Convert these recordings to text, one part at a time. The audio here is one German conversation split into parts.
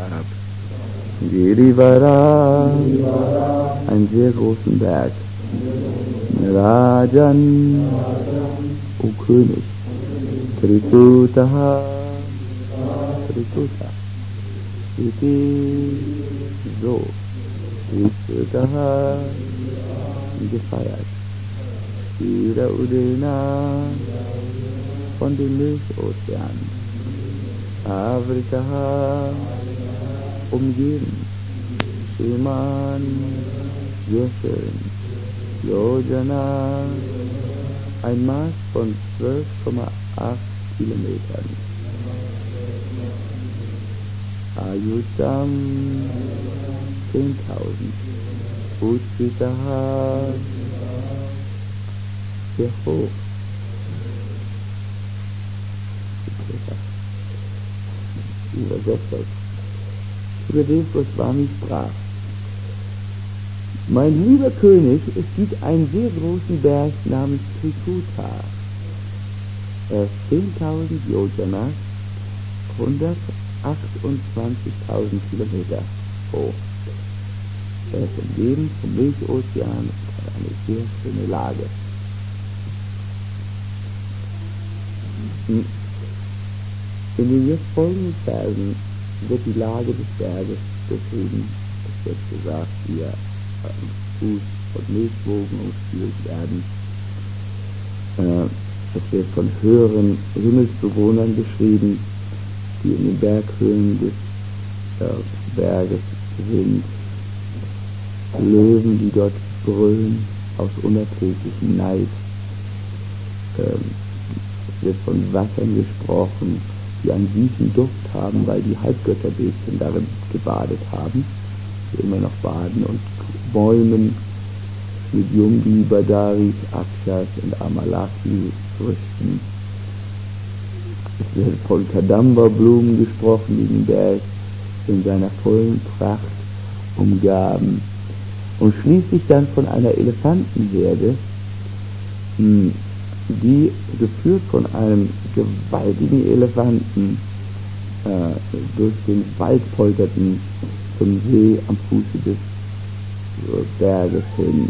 gab. Girivara, einen sehr großen Berg. Rajan, O König. Trikuta, Trikuta. So. Trikuta, gefeiert. Ira Udena, von dem Milchozean. Avritaha, umgeben. Sheman, sehr schön. Yojana, ein Maß von 12,8 Kilometern. Ayutam, 10.000. Uchitaha, sehr hoch. Übersetzt. Über den Goswami sprach: Mein lieber König, es gibt einen sehr großen Berg namens Trikuta. Er ist 10.000 Yojana, 128.000 Kilometer hoch. Er ist umgeben vom Milchozean und hat eine sehr schöne Lage. In den jetzt folgenden Versen wird die Lage des Berges beschrieben. Es wird gesagt, wie er am Fuß von Milchwogen umspült werden. Es wird von höheren Himmelsbewohnern beschrieben, die in den Berghöhen des Berges sind. Löwen, die dort brüllen, aus unerträglichem Neid. Es wird von Wassern gesprochen, die einen süßen Duft haben, weil die Halbgötterbestien darin gebadet haben, die immer noch baden, und Bäumen mit Yumbi, Badaris, Akshas und Amalaki-Früchten. Es wird von Kadamba-Blumen gesprochen, die den Berg in seiner vollen Pracht umgaben. Und schließlich dann von einer Elefantenherde, die geführt von einem gewaltigen Elefanten durch den Wald polterten zum See am Fuße des Berges hin.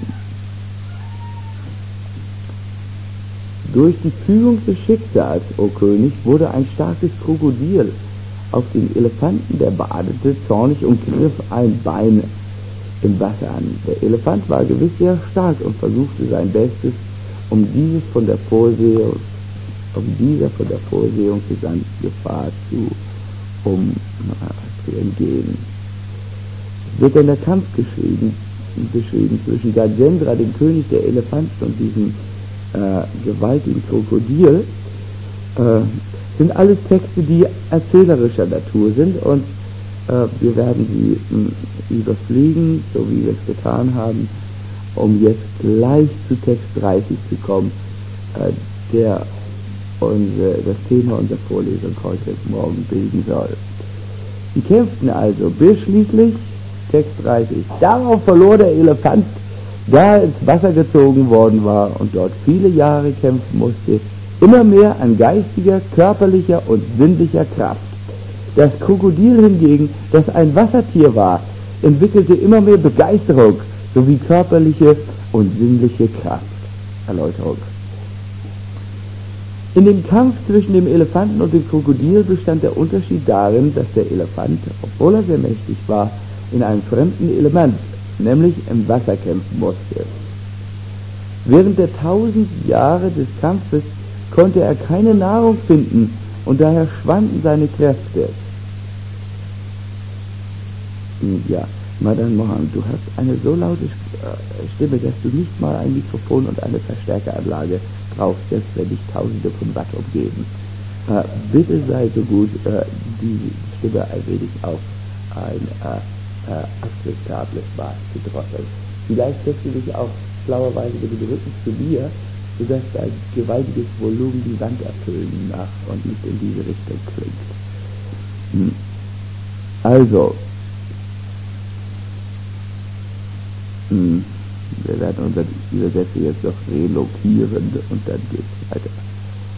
Durch die Fügung des Schicksals, o König, wurde ein starkes Krokodil auf den Elefanten, der badete, zornig und griff ein Bein im Wasser an. Der Elefant war gewiss sehr stark und versuchte sein Bestes, um dieser von der Vorsehung gesandten Gefahr zu entgehen. Es wird dann der Kampf beschrieben zwischen Gajendra, dem König der Elefanten, und diesem gewaltigen Krokodil. Sind alles Texte, die erzählerischer Natur sind, und wir werden sie überfliegen, so wie wir es getan haben, um jetzt gleich zu Text 30 zu kommen, der das Thema unserer Vorlesung heute Morgen bilden soll. Sie kämpften also bis schließlich, Text 30, darauf verlor der Elefant, da er ins Wasser gezogen worden war und dort viele Jahre kämpfen musste, immer mehr an geistiger, körperlicher und sinnlicher Kraft. Das Krokodil hingegen, das ein Wassertier war, entwickelte immer mehr Begeisterung sowie körperliche und sinnliche Kraft. Erläuterung. In dem Kampf zwischen dem Elefanten und dem Krokodil bestand der Unterschied darin, dass der Elefant, obwohl er sehr mächtig war, in einem fremden Element, nämlich im Wasser kämpfen musste. Während der 1000 Jahre des Kampfes konnte er keine Nahrung finden und daher schwanden seine Kräfte. Ja, Madan Mohan, du hast eine so laute Stimme, dass du nicht mal ein Mikrofon und eine Verstärkeranlage brauchst, selbst wenn dich Tausende von Watt umgeben. Bitte sei so gut, die Stimme ein wenig auf ein akzeptables Maß zu drosseln. Vielleicht setzt du dich auch schlauerweise mit dem Rücken zu mir, sodass dein gewaltiges Volumen die Wand erfüllen mag und nicht in diese Richtung klingt. Also, wir werden unsere Übersätze jetzt noch relokieren und dann geht es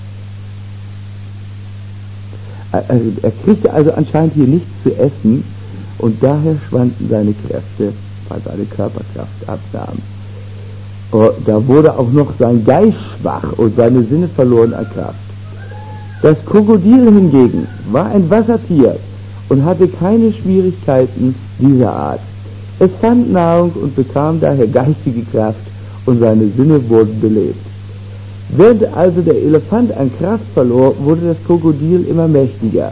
weiter. Er kriegte also anscheinend hier nichts zu essen, und daher schwanden seine Kräfte, weil seine Körperkraft abnahm. Da wurde auch noch sein Geist schwach und seine Sinne verloren an Kraft. Das Krokodil hingegen war ein Wassertier und hatte keine Schwierigkeiten dieser Art. Es fand Nahrung und bekam daher geistige Kraft und seine Sinne wurden belebt. Während also der Elefant an Kraft verlor, wurde das Krokodil immer mächtiger.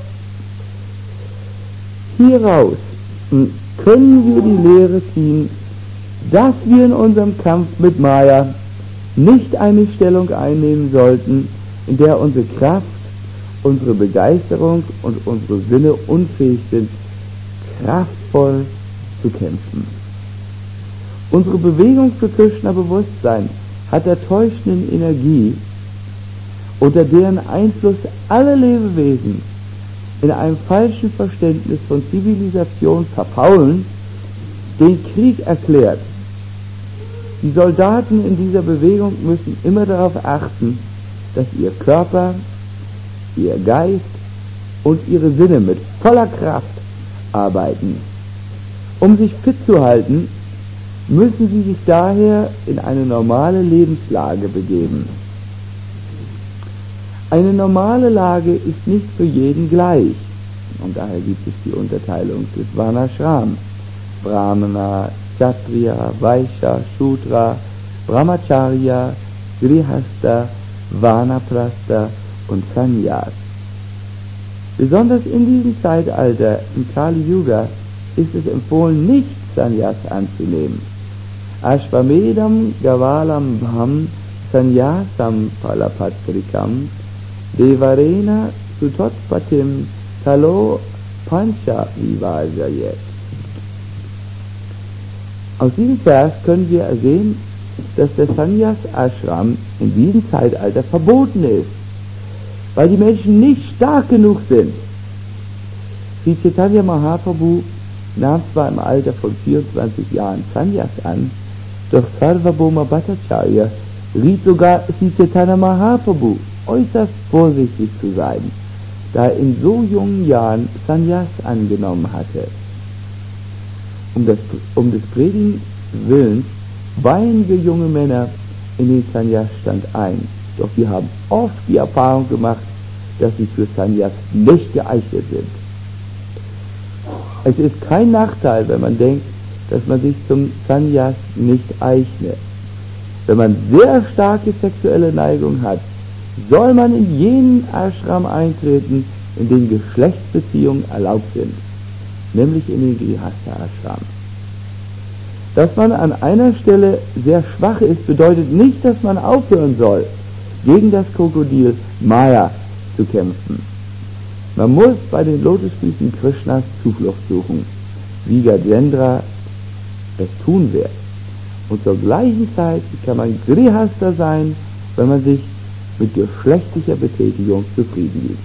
Hieraus können wir die Lehre ziehen, dass wir in unserem Kampf mit Maya nicht eine Stellung einnehmen sollten, in der unsere Kraft, unsere Begeisterung und unsere Sinne unfähig sind, kraftvoll zu kämpfen. Unsere Bewegung für Krishna-Bewusstsein hat der täuschenden Energie, unter deren Einfluss alle Lebewesen in einem falschen Verständnis von Zivilisation verfaulen, den Krieg erklärt. Die Soldaten in dieser Bewegung müssen immer darauf achten, dass ihr Körper, ihr Geist und ihre Sinne mit voller Kraft arbeiten. Um sich fit zu halten, müssen sie sich daher in eine normale Lebenslage begeben. Eine normale Lage ist nicht für jeden gleich, und daher gibt es die Unterteilung des Varnashram, Brahmana, Kshatriya, Vaishya, Shudra, Brahmacharya, Grihastha, Vanaprastha und Sannyas. Besonders in diesem Zeitalter, im Kali Yuga, ist es empfohlen, nicht Sannyas anzunehmen. Ashvamedam Gavalam Bham Sannyasam Palapatrikam Devarena Sutotpatim Talo Pancha Vivajayet. Aus diesem Vers können wir ersehen, dass der Sannyas Ashram in diesem Zeitalter verboten ist, weil die Menschen nicht stark genug sind. Sri Chaitanya Mahaprabhu nahm zwar im Alter von 24 Jahren Sannyas an, doch Sarvabhauma Bhattacharya riet sogar Sri Chaitanya Mahaprabhu, äußerst vorsichtig zu sein, da er in so jungen Jahren Sannyas angenommen hatte. Um des Predigens Willens weihen wir junge Männer in den Sannyas-Stand ein, doch wir haben oft die Erfahrung gemacht, dass sie für Sannyas nicht geeignet sind. Es ist kein Nachteil, wenn man denkt, dass man sich zum Sannyas nicht eignet. Wenn man sehr starke sexuelle Neigung hat, soll man in jenen Ashram eintreten, in dem Geschlechtsbeziehungen erlaubt sind, nämlich in den Grihastha-Ashram. Dass man an einer Stelle sehr schwach ist, bedeutet nicht, dass man aufhören soll, gegen das Krokodil Maya zu kämpfen. Man muss bei den Lotusfüßen Krishnas Zuflucht suchen, wie Gajendra es tun wird. Und zur gleichen Zeit kann man Grihastha sein, wenn man sich mit geschlechtlicher Betätigung zufrieden gibt.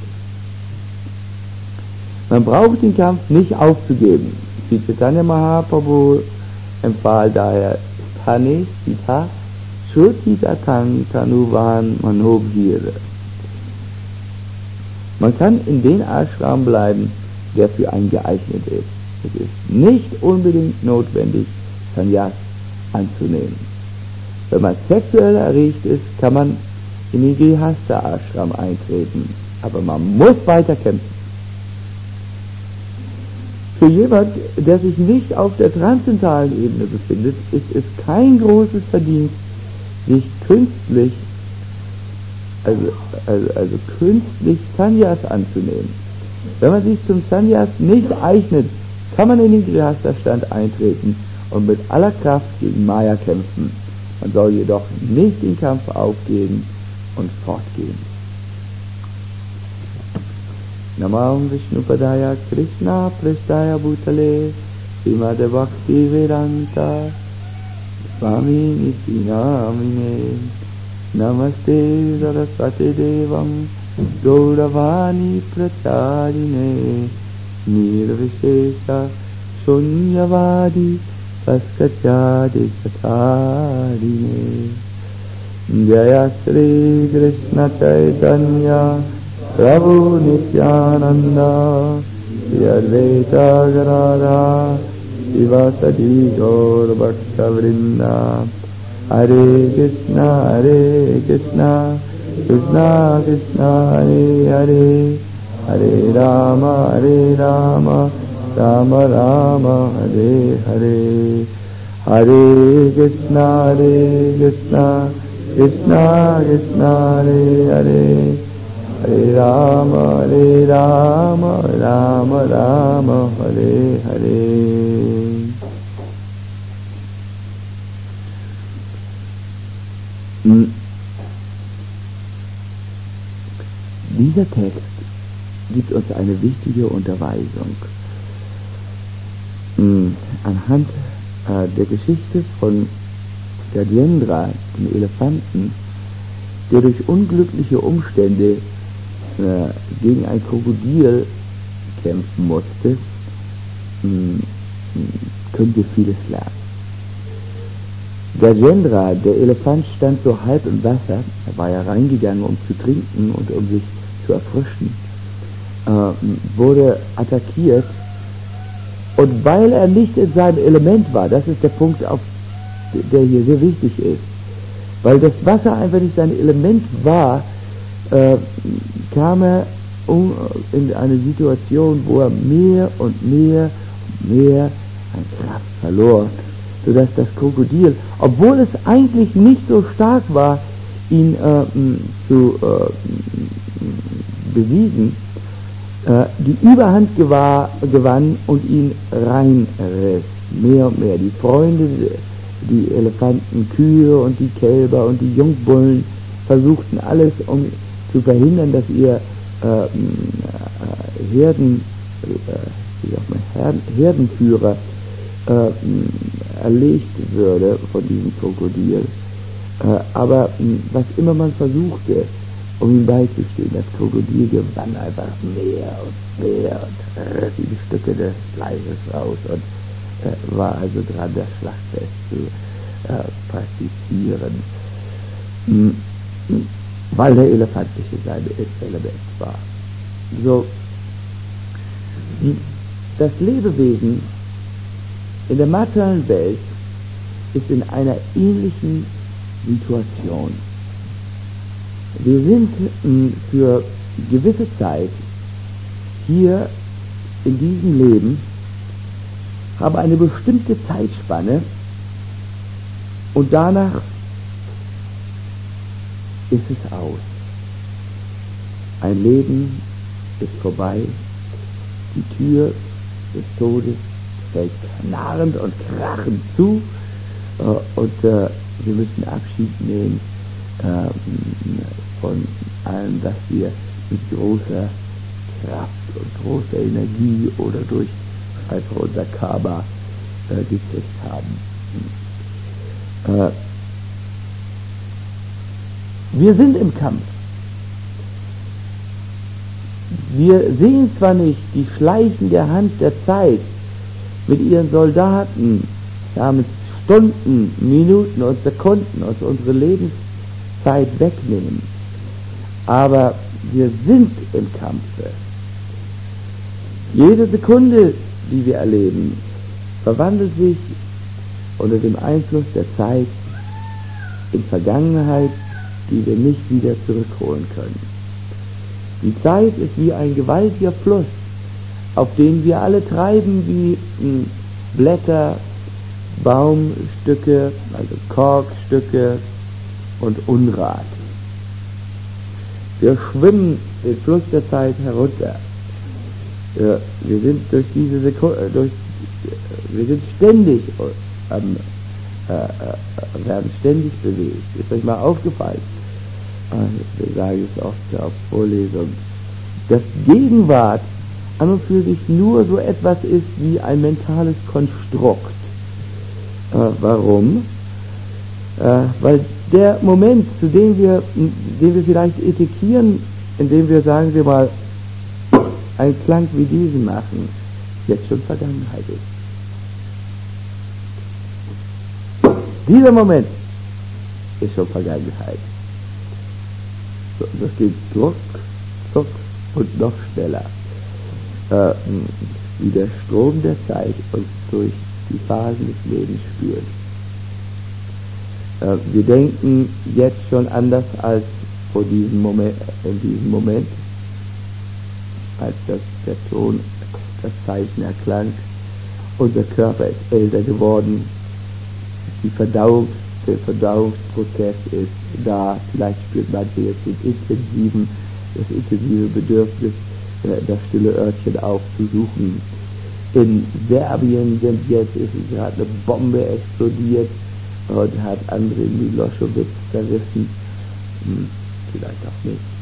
Man braucht den Kampf nicht aufzugeben. Sri Chaitanya Mahaprabhu empfahl daher Tane Sita Shruti-Datang Tanuvan Manobhire. Man kann in den Ashram bleiben, der für einen geeignet ist. Es ist nicht unbedingt notwendig, Sannyas anzunehmen. Wenn man sexuell erregt ist, kann man in den Grihastha-Ashram eintreten, aber man muss weiter kämpfen. Für jemand, der sich nicht auf der transzendentalen Ebene befindet, ist es kein großes Verdienst, sich künstlich Sannyas anzunehmen. Wenn man sich zum Sannyas nicht eignet, kann man in den Grihastha-Stand eintreten und mit aller Kraft gegen Maya kämpfen. Man soll jedoch nicht den Kampf aufgeben und fortgehen. Namam Vishnupadaya Krishna Prasthaya Bhutale Srimad Bhakti Vedanta Swami Niti Namine Namaste Saraswati Devam Gauravani Pracharine Nirvishesha Shunyavadi Paskatyadi Satarine Jaya Shri Krishna Chaitanya Prabhu Nityananda Advaita Gadadhara Sivasati Gaur Bhakta Vrinda. Hare Krishna Krishna Krishna Hare Hare, Hare Rama Rama Rama Hare Hare. Hare Krishna Krishna Krishna Hare Hare, Hare Rama Rama Rama Hare Hare. Dieser Text gibt uns eine wichtige Unterweisung. Anhand der Geschichte von Gajendra, dem Elefanten, der durch unglückliche Umstände gegen ein Krokodil kämpfen musste, können wir vieles lernen. Gajendra, der Elefant, stand so halb im Wasser. Er war ja reingegangen, um zu trinken und um sich zu erfrischen, wurde attackiert, und weil er nicht in seinem Element war, das ist der Punkt, der hier sehr wichtig ist, weil das Wasser einfach nicht sein Element war, kam er in eine Situation, wo er mehr und mehr an Kraft verlor, sodass das Krokodil, obwohl es eigentlich nicht so stark war, ihn zu besiegen, die Überhand gewann und ihn reinriss, mehr und mehr. Die Freunde, die Elefanten, Kühe und die Kälber und die Jungbullen versuchten alles, um zu verhindern, dass ihr Herdenführer erlegt würde von diesem Krokodil. Aber was immer man versuchte, um ihm beizustehen, das Krokodil gewann einfach mehr und riss die Stücke des Fleisches raus und war also dran, das Schlachtfest zu praktizieren, weil der Elefant nicht in seinem Element war. So, das Lebewesen in der materiellen Welt ist in einer ähnlichen Situation. Wir sind für gewisse Zeit hier in diesem Leben, haben eine bestimmte Zeitspanne und danach ist es aus. Ein Leben ist vorbei, die Tür des Todes fällt knarrend und krachend zu und wir müssen Abschied nehmen von allem, was wir mit großer Kraft und großer Energie oder durch einfach unser Karma gekriegt haben. Wir sind im Kampf. Wir sehen zwar nicht die schleichende Hand der Zeit mit ihren Soldaten, ja, mit Stunden, Minuten und Sekunden aus unserer Lebenszeit wegnehmen, aber wir sind im Kampfe. Jede Sekunde, die wir erleben, verwandelt sich unter dem Einfluss der Zeit in Vergangenheit, die wir nicht wieder zurückholen können. Die Zeit ist wie ein gewaltiger Fluss, auf den wir alle treiben wie Blätter, Baumstücke, also Korkstücke und Unrat. Wir schwimmen den Fluss der Zeit herunter. Wir sind durch diese Sekunde, wir sind ständig werden ständig bewegt. Ist euch mal aufgefallen? Ich sage es oft auf Vorlesungen, dass Gegenwart an und für sich nur so etwas ist wie ein mentales Konstrukt. Warum? Weil der Moment, den wir vielleicht etikieren, indem wir, sagen wir mal, einen Klang wie diesen machen, jetzt schon Vergangenheit ist. Dieser Moment ist schon Vergangenheit. So, das geht zuck, zuck und noch schneller. wie der Strom der Zeit uns durch die Phasen des Lebens spürt. Wir denken jetzt schon anders als in diesem Moment, als der Ton, das Zeichen erklang. Unser Körper ist älter geworden, der Verdauungsprozess ist da, vielleicht spürt manche jetzt das intensive Bedürfnis, das stille Örtchen aufzusuchen. In Serbien ist gerade eine Bombe explodiert und hat Andrei Milošević zerrissen. Vielleicht auch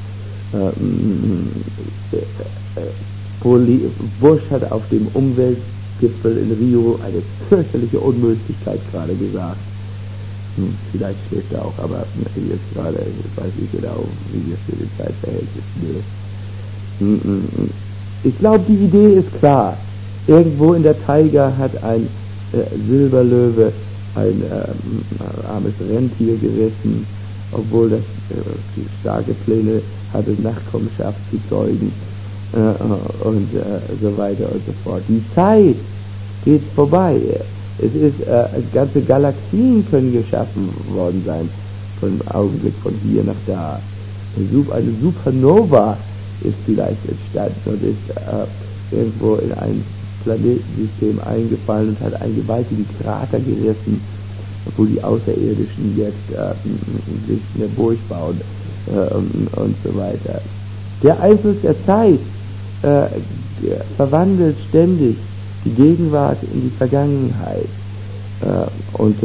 nicht. Bush hat auf dem Umweltgipfel in Rio eine fürchterliche Unmöglichkeit gerade gesagt. Vielleicht schläft er auch, aber jetzt gerade, weiß ich genau, wie es für die Zeitverhältnis ist. Ich glaube, die Idee ist klar. Irgendwo in der Taiga hat ein Silberlöwe ein armes Rentier gerissen, obwohl das starke Pläne hatte, Nachkommenschaft zu zeugen und so weiter und so fort. Die Zeit geht vorbei. Es ist, ganze Galaxien können geschaffen worden sein, von Augenblick von hier nach da. Eine Supernova ist vielleicht entstanden und ist irgendwo in ein Planetensystem eingefallen und hat einen gewaltigen Krater gerissen, wo die Außerirdischen jetzt sich eine Burg bauen und so weiter. Der Einfluss der Zeit verwandelt ständig die Gegenwart in die Vergangenheit und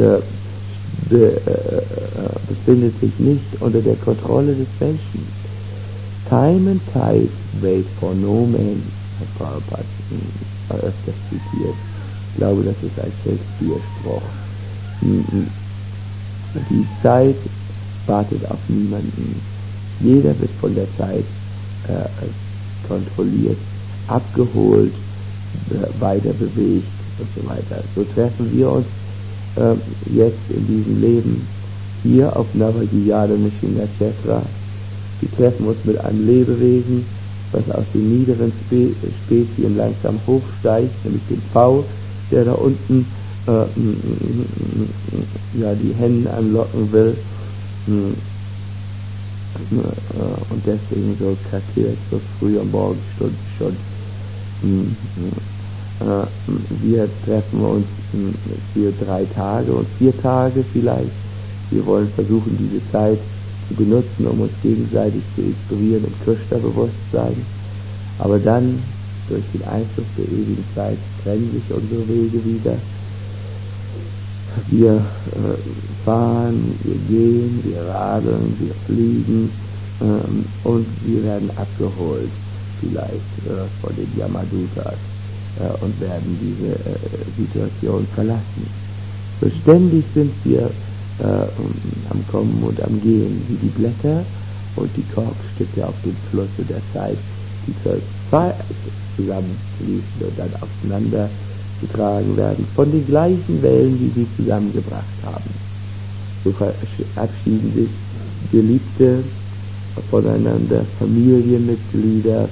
befindet sich nicht unter der Kontrolle des Menschen. Time and tide wait for no man, hat Prabhupada öfters zitiert. Ich glaube, das ist ein Shakespeare-Spruch. Die Zeit wartet auf niemanden. Jeder wird von der Zeit kontrolliert, abgeholt, weiter bewegt und so weiter. So treffen wir uns jetzt in diesem Leben hier auf Navagiyana Nishingakshetra. Wir treffen uns mit einem Lebewesen, was aus den niederen Spezien langsam hochsteigt, nämlich dem V, der da unten die Hände anlocken will und deswegen so krakelt, so früh am Morgenstund schon. Wir treffen uns für 3 Tage und 4 Tage vielleicht. Wir wollen versuchen, diese Zeit zu benutzen, um uns gegenseitig zu inspirieren im Krishna-Bewusstsein. Aber dann, durch den Einfluss der ewigen Zeit, trennen sich unsere Wege wieder. Wir fahren, wir gehen, wir radeln, wir fliegen und wir werden abgeholt, vielleicht von den Yamadutas und werden diese Situation verlassen. So ständig sind wir am Kommen und am Gehen, wie die Blätter und die Korkstücke auf dem Flusse der Zeit, die zusammenfließen und dann aufeinander getragen werden von den gleichen Wellen, die sie zusammengebracht haben. So verabschieden sich Geliebte voneinander, Familienmitglieder,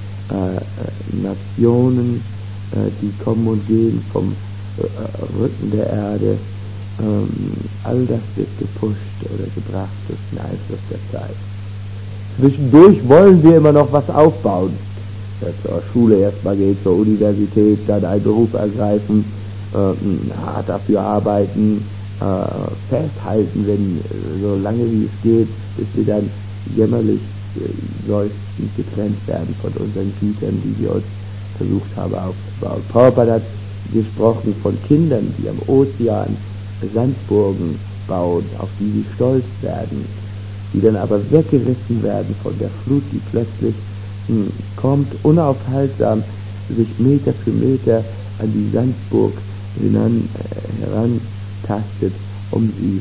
Nationen, die kommen und gehen vom Rücken der Erde. All das wird gepusht oder gebracht durch den Einfluss der Zeit. Zwischendurch wollen wir immer noch was aufbauen. Zur Schule erstmal gehen, zur Universität, dann einen Beruf ergreifen, hart dafür arbeiten, festhalten, wenn so lange wie es geht, bis wir dann jämmerlich seufzend getrennt werden von unseren Gütern, die wir uns versucht haben aufzubauen. Prabhupada hat gesprochen von Kindern, die am Ozean Sandburgen bauen, auf die sie stolz werden, die dann aber weggerissen werden von der Flut, die plötzlich kommt, unaufhaltsam sich Meter für Meter an die Sandburg herantastet, um sie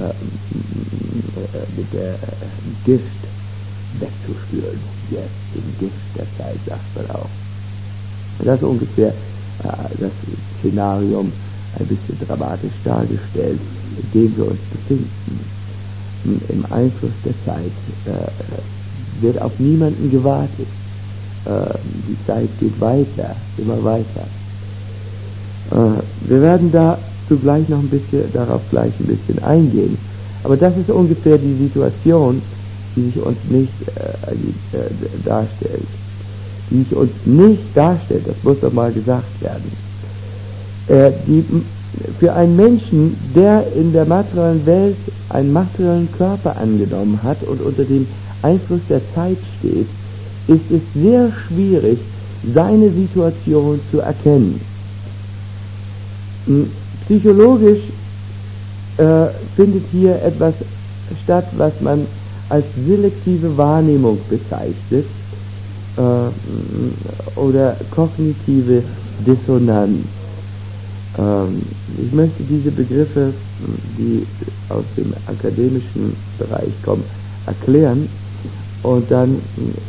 mit der Gift wegzuspüren. Jetzt den Gift der Zeit, sagt man auch. Das ist ungefähr das Szenarium ein bisschen dramatisch dargestellt, in dem wir uns befinden. Im Einfluss der Zeit wird auf niemanden gewartet. die Zeit geht weiter, immer weiter. Wir werden dazu gleich noch darauf gleich ein bisschen eingehen. Aber das ist ungefähr die Situation, die sich uns nicht darstellt. Die sich uns nicht darstellt, das muss doch mal gesagt werden. Für einen Menschen, der in der materiellen Welt einen materiellen Körper angenommen hat und unter dem Einfluss der Zeit steht, ist es sehr schwierig, seine Situation zu erkennen. Psychologisch findet hier etwas statt, was man als selektive Wahrnehmung bezeichnet oder kognitive Dissonanz. Ich möchte diese Begriffe, die aus dem akademischen Bereich kommen, erklären und dann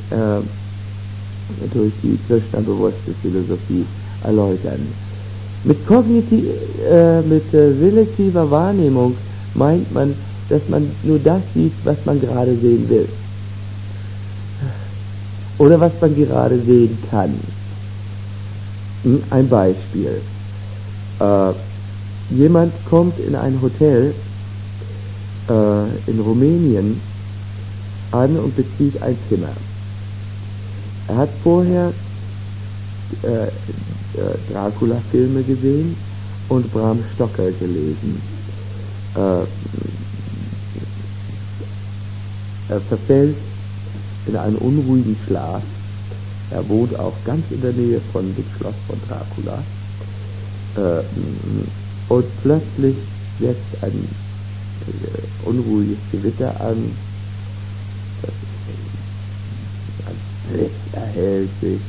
durch die Krishna-bewusste Philosophie erläutern. Mit selektiver Wahrnehmung meint man, dass man nur das sieht, was man gerade sehen will. Oder was man gerade sehen kann. Ein Beispiel. Jemand kommt in ein Hotel in Rumänien an und bezieht ein Zimmer. Er hat vorher Dracula-Filme gesehen und Bram Stoker gelesen. Er verfällt in einen unruhigen Schlaf. Er wohnt auch ganz in der Nähe von dem Schloss von Dracula. Und plötzlich setzt ein unruhiges Gewitter an. Ein Blitz erhellt sich.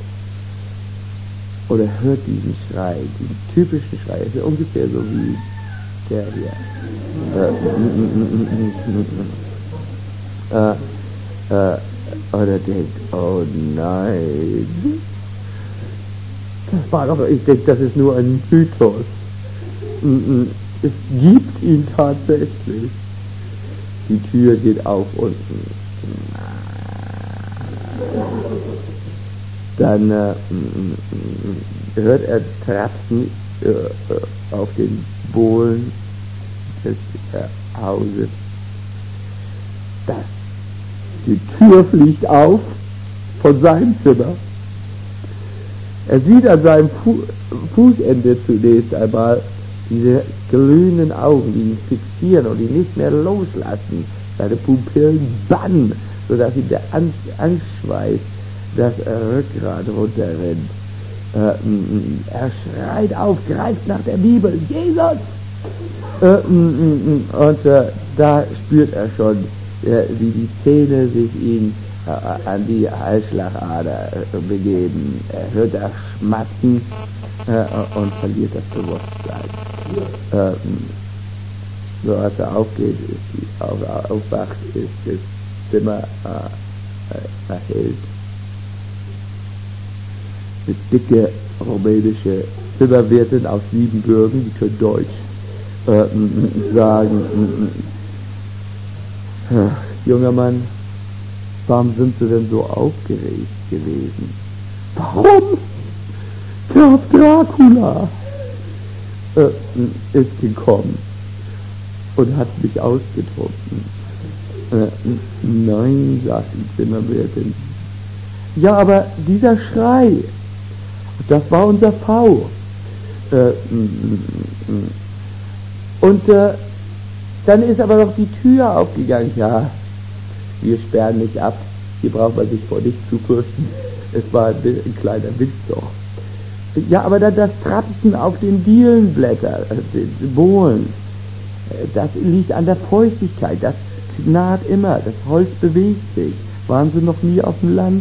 Oder hört diesen Schrei, diesen typischen Schrei. Es ist ungefähr so wie der hier. Oder denkt, oh nein. Das war doch, ich denke, das ist nur ein Mythos. Es gibt ihn tatsächlich. Die Tür geht auf unten. Dann hört er Trapsen auf den Bohlen des Hauses. Die Tür fliegt auf von seinem Zimmer. Er sieht an seinem Fußende zunächst einmal diese glühenden Augen, die ihn fixieren und ihn nicht mehr loslassen. Seine Pupillen bannen, sodass ihm der Angstschweiß das Rückgrat runterrennt. Er schreit auf, greift nach der Bibel, Jesus! Und da spürt er schon, wie die Zähne sich ihm an die Halsschlagader begeben. Er hört das Schmatzen und verliert das Bewusstsein. So als er aufgeht, aufwacht, ist das Zimmer erhellt. Mit dicke rumänische Zimmerwirtin aus Siebenbürgen, die können Deutsch sagen, junger Mann, warum sind Sie denn so aufgeregt gewesen? Warum? Graf Dracula ist gekommen und hat mich ausgetrunken. Nein, sagt die Zimmerwirtin. Ja, aber dieser Schrei, das war unser V. Und dann ist aber noch die Tür aufgegangen. Ja, wir sperren nicht ab. Hier braucht man sich vor nichts zu fürchten. Es war ein kleiner Witz doch. Ja, aber dann das Trapsen auf den Dielenblättern, den Bohlen, das liegt an der Feuchtigkeit. Das naht immer. Das Holz bewegt sich. Waren Sie noch nie auf dem Land?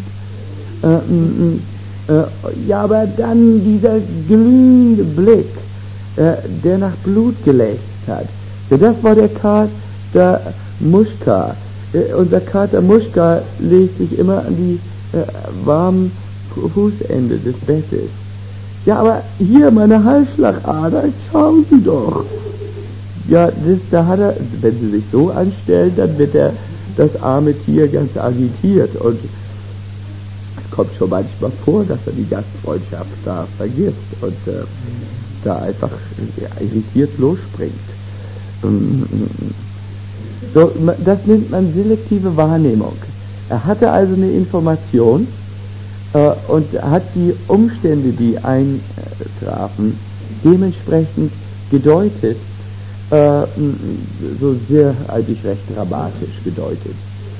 Ja, aber dann dieser glühende Blick, der nach Blut gelächzt hat. Ja, das war der Kater Muschka. Unser Kater Muschka legt sich immer an die warmen Fußende des Bettes. Ja, aber hier meine Halsschlagader, schauen Sie doch. Ja, da hat er, wenn Sie sich so anstellen, dann wird das arme Tier ganz agitiert und kommt schon manchmal vor, dass er die Gastfreundschaft da vergisst und da einfach irritiert losspringt. So, das nennt man selektive Wahrnehmung. Er hatte also eine Information und hat die Umstände, die eintrafen, dementsprechend gedeutet, so sehr eigentlich recht dramatisch gedeutet.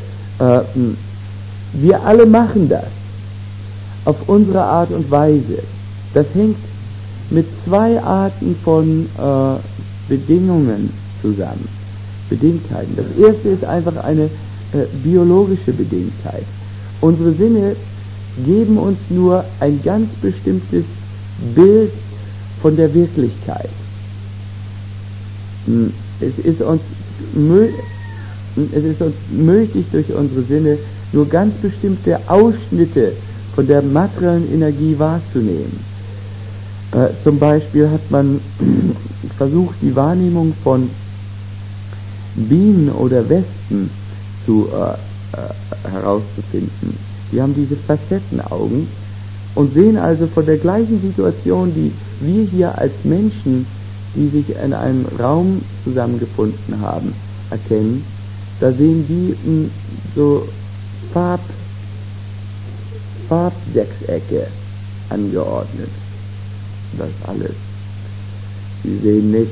Wir alle machen das auf unsere Art und Weise. Das hängt mit zwei Arten von Bedingungen zusammen, Bedingtheiten. Das erste ist einfach eine biologische Bedingtheit. Unsere Sinne geben uns nur ein ganz bestimmtes Bild von der Wirklichkeit. Es ist uns möglich, durch unsere Sinne nur ganz bestimmte Ausschnitte von der materiellen Energie wahrzunehmen. Zum Beispiel hat man versucht, die Wahrnehmung von Bienen oder Wespen herauszufinden. Die haben diese Facettenaugen und sehen also von der gleichen Situation, die wir hier als Menschen, die sich in einem Raum zusammengefunden haben, erkennen. Da sehen die so Farbsechsecke angeordnet. Das alles. Sie sehen nicht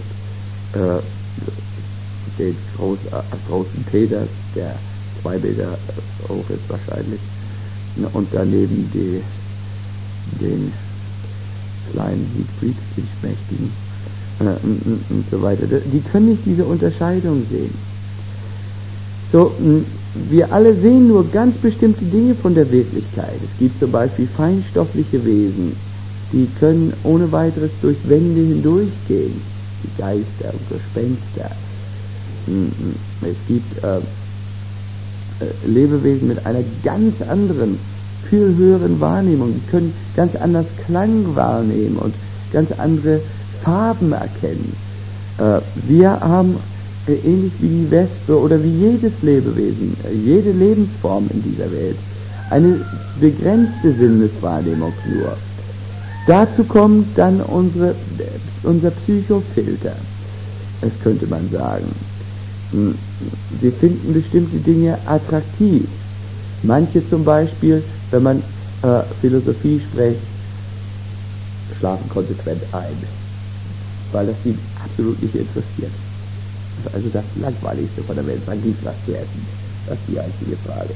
den großen Peter, der 2 Meter hoch ist wahrscheinlich, und daneben den kleinen Siegfried, den Schmächtigen, und so weiter. Die können nicht diese Unterscheidung sehen. So, wir alle sehen nur ganz bestimmte Dinge von der Wirklichkeit. Es gibt zum Beispiel feinstoffliche Wesen, die können ohne weiteres durch Wände hindurchgehen. Die Geister und Gespenster. Es gibt Lebewesen mit einer ganz anderen, viel höheren Wahrnehmung. Die können ganz anders Klang wahrnehmen und ganz andere Farben erkennen. Wir haben ähnlich wie die Wespe oder wie jedes Lebewesen, jede Lebensform in dieser Welt, eine begrenzte Sinneswahrnehmung nur. Dazu kommt dann unser Psychofilter, das könnte man sagen. Wir finden bestimmte Dinge attraktiv. Manche zum Beispiel, wenn man Philosophie spricht, schlafen konsequent ein, weil das sie absolut nicht interessiert. Also das Langweiligste von der Welt, man gibt was zu essen. Das ist die einzige Frage.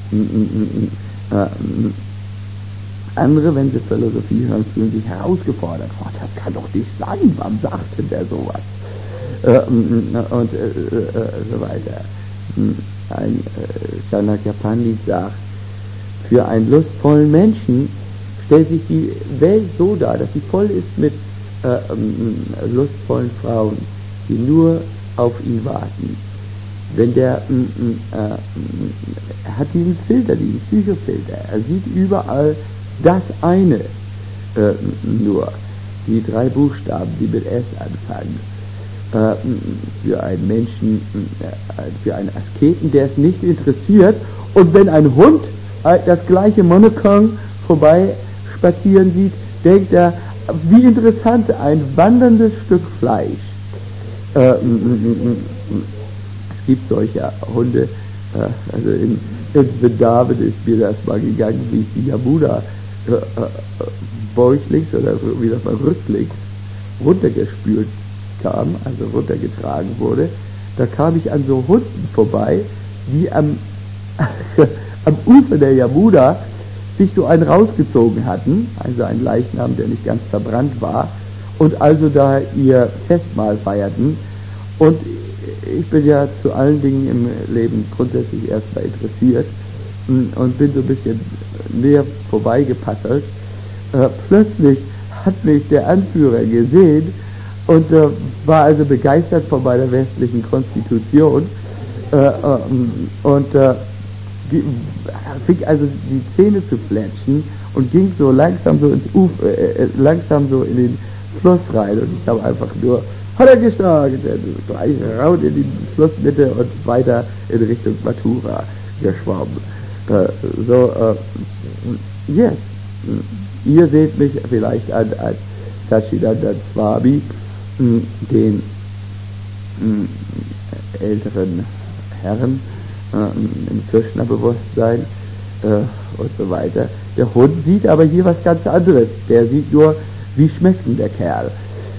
Andere, wenn sie Philosophie hören, fühlen sich herausgefordert. Oh, das kann doch nicht sein, warum sagt denn der sowas? Und so weiter. Ein Chanakya Pandit sagt, für einen lustvollen Menschen stellt sich die Welt so dar, dass sie voll ist mit lustvollen Frauen, die nur auf ihn warten. Wenn der er hat diesen Filter, diesen Psychofilter, er sieht überall das eine, nur die 3 Buchstaben, die mit S anfangen. Für einen Menschen, für einen Asketen, der es nicht interessiert, und wenn ein Hund das gleiche Monokon vorbei spazieren sieht, denkt er, wie interessant, ein wanderndes Stück Fleisch. Es gibt solche Hunde, also in Vrindavan ist mir das mal gegangen, wie die Yamuna bäuchlings oder wie das mal rücklings runtergespült kam, also runtergetragen wurde. Da kam ich an so Hunden vorbei, die am Ufer der Yamuna sich so einen rausgezogen hatten, also ein Leichnam, der nicht ganz verbrannt war, und also da ihr Festmahl feierten. Und ich bin ja zu allen Dingen im Leben grundsätzlich erstmal interessiert und bin so ein bisschen näher vorbeigepassert. Plötzlich hat mich der Anführer gesehen und war also begeistert von meiner westlichen Konstitution und fing also die Zähne zu fletschen und ging so langsam so ins langsam so in den Fluss rein, und ich habe einfach nur hat er gesagt, gleich raus in die Flussmitte und weiter in Richtung Mathura geschwommen. yes, ihr seht mich vielleicht als Satchidananda Swami, den älteren Herren im Krishna-Bewusstsein und so weiter. Der Hund sieht aber hier was ganz anderes. Der sieht nur, wie schmeckt denn der Kerl.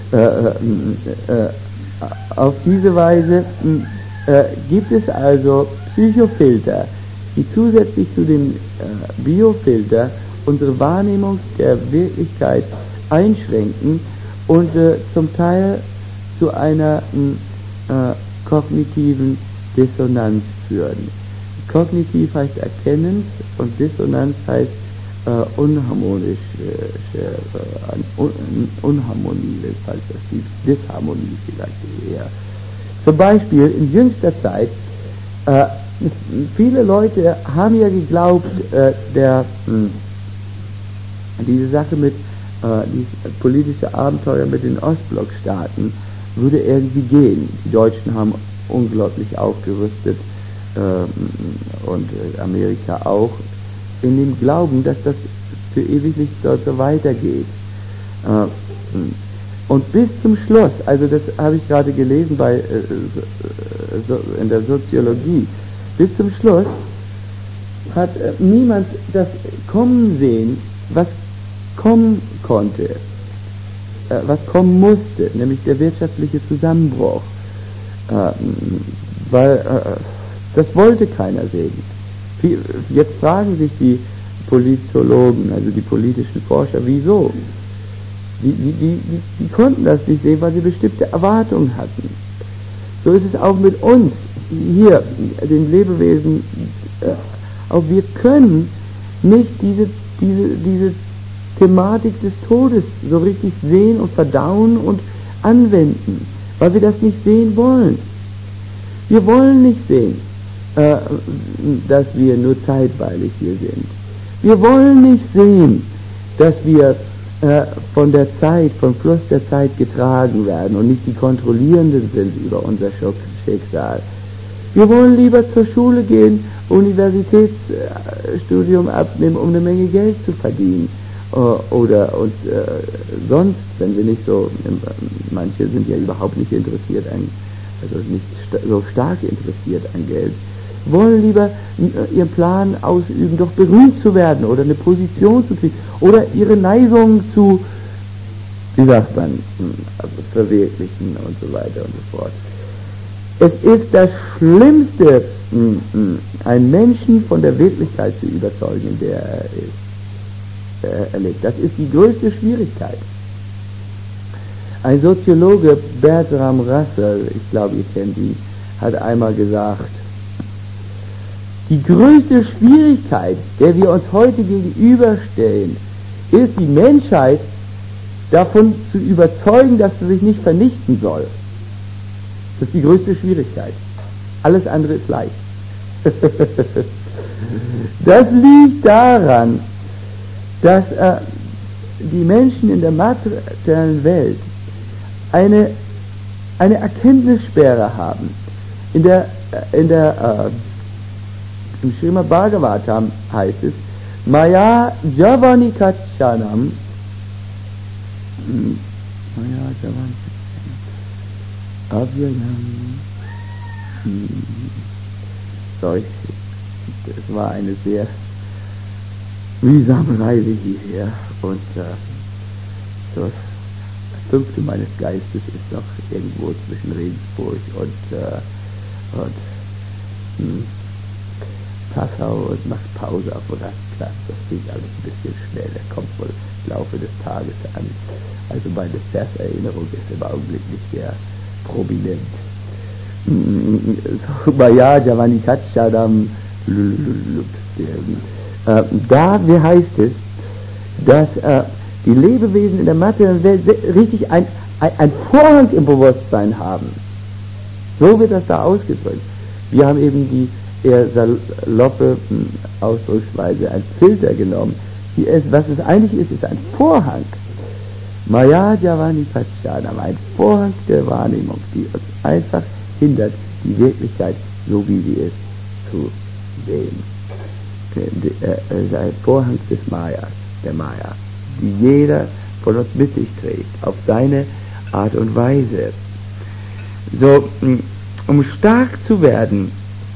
Auf diese Weise gibt es also Psychofilter, die zusätzlich zu dem Biofilter unsere Wahrnehmung der Wirklichkeit einschränken und zum Teil zu einer kognitiven Dissonanz führen. Kognitiv heißt erkennend und Dissonanz heißt unharmonisch, Unharmonie, falls das die Disharmonie vielleicht eher. Zum Beispiel in jüngster Zeit, viele Leute haben ja geglaubt, diese Sache mit dieses politische Abenteuer mit den Ostblockstaaten würde irgendwie gehen. Die Deutschen haben unglaublich aufgerüstet und Amerika auch, in dem Glauben, dass das für ewiglich dort so weitergeht. Und bis zum Schluss, also das habe ich gerade gelesen in der Soziologie, bis zum Schluss hat niemand das kommen sehen, was kommen konnte, was kommen musste, nämlich der wirtschaftliche Zusammenbruch, weil das wollte keiner sehen. Jetzt fragen sich die Politologen, also die politischen Forscher, wieso? Die konnten das nicht sehen, weil sie bestimmte Erwartungen hatten. So ist es auch mit uns, hier, den Lebewesen. Auch wir können nicht diese Thematik des Todes so richtig sehen und verdauen und anwenden, weil wir das nicht sehen wollen. Wir wollen nicht sehen, dass wir nur zeitweilig hier sind. Wir wollen nicht sehen, dass wir von der Zeit, vom Fluss der Zeit getragen werden und nicht die Kontrollierenden sind über unser Schicksal. Wir wollen lieber zur Schule gehen, Universitätsstudium abnehmen, um eine Menge Geld zu verdienen. Oder uns sonst, wenn wir nicht so, manche sind ja überhaupt nicht interessiert also nicht so stark interessiert an Geld, wollen lieber ihren Plan ausüben, doch berühmt zu werden oder eine Position zu kriegen oder ihre Neigung zu, wie sagt man, verwirklichen und so weiter und so fort. Es ist das Schlimmste, einen Menschen von der Wirklichkeit zu überzeugen, in der er ist, erlebt. Das ist die größte Schwierigkeit. Ein Soziologe, Bertram Russell, ich glaube, ihr kennt ihn, hat einmal gesagt, die größte Schwierigkeit, der wir uns heute gegenüberstellen, ist die Menschheit davon zu überzeugen, dass sie sich nicht vernichten soll. Das ist die größte Schwierigkeit. Alles andere ist leicht. Das liegt daran, dass die Menschen in der materiellen Welt eine Erkenntnissperre haben. Im Srimad Bhagavatam heißt es, Maya Javani Kachanam, Maya Javani Avyayam. Sorry, es war eine sehr mühsame Reise hierher und das Fünfte meines Geistes ist noch irgendwo zwischen Regensburg und Passau und macht Pause auf dem Rastplatz. Das geht alles ein bisschen schnell, der kommt wohl im Laufe des Tages an. Also meine Verserinnerung ist im Augenblick nicht sehr prominent. Maya Javani Kachadam, da, wie heißt es, dass die Lebewesen in der materiellen Welt richtig ein Vorhang im Bewusstsein haben. So wird das da ausgedrückt. Wir haben eben die eher saloppe Ausdrucksweise ein Filter genommen. Was es eigentlich ist ein Vorhang. Maya Javani Pachadam, ein Vorhang der Wahrnehmung, die uns einfach hindert, die Wirklichkeit so wie sie ist zu sehen. sei Vorhang des Mayas, der Maya, die jeder von uns mit sich trägt, auf seine Art und Weise. So, um stark zu werden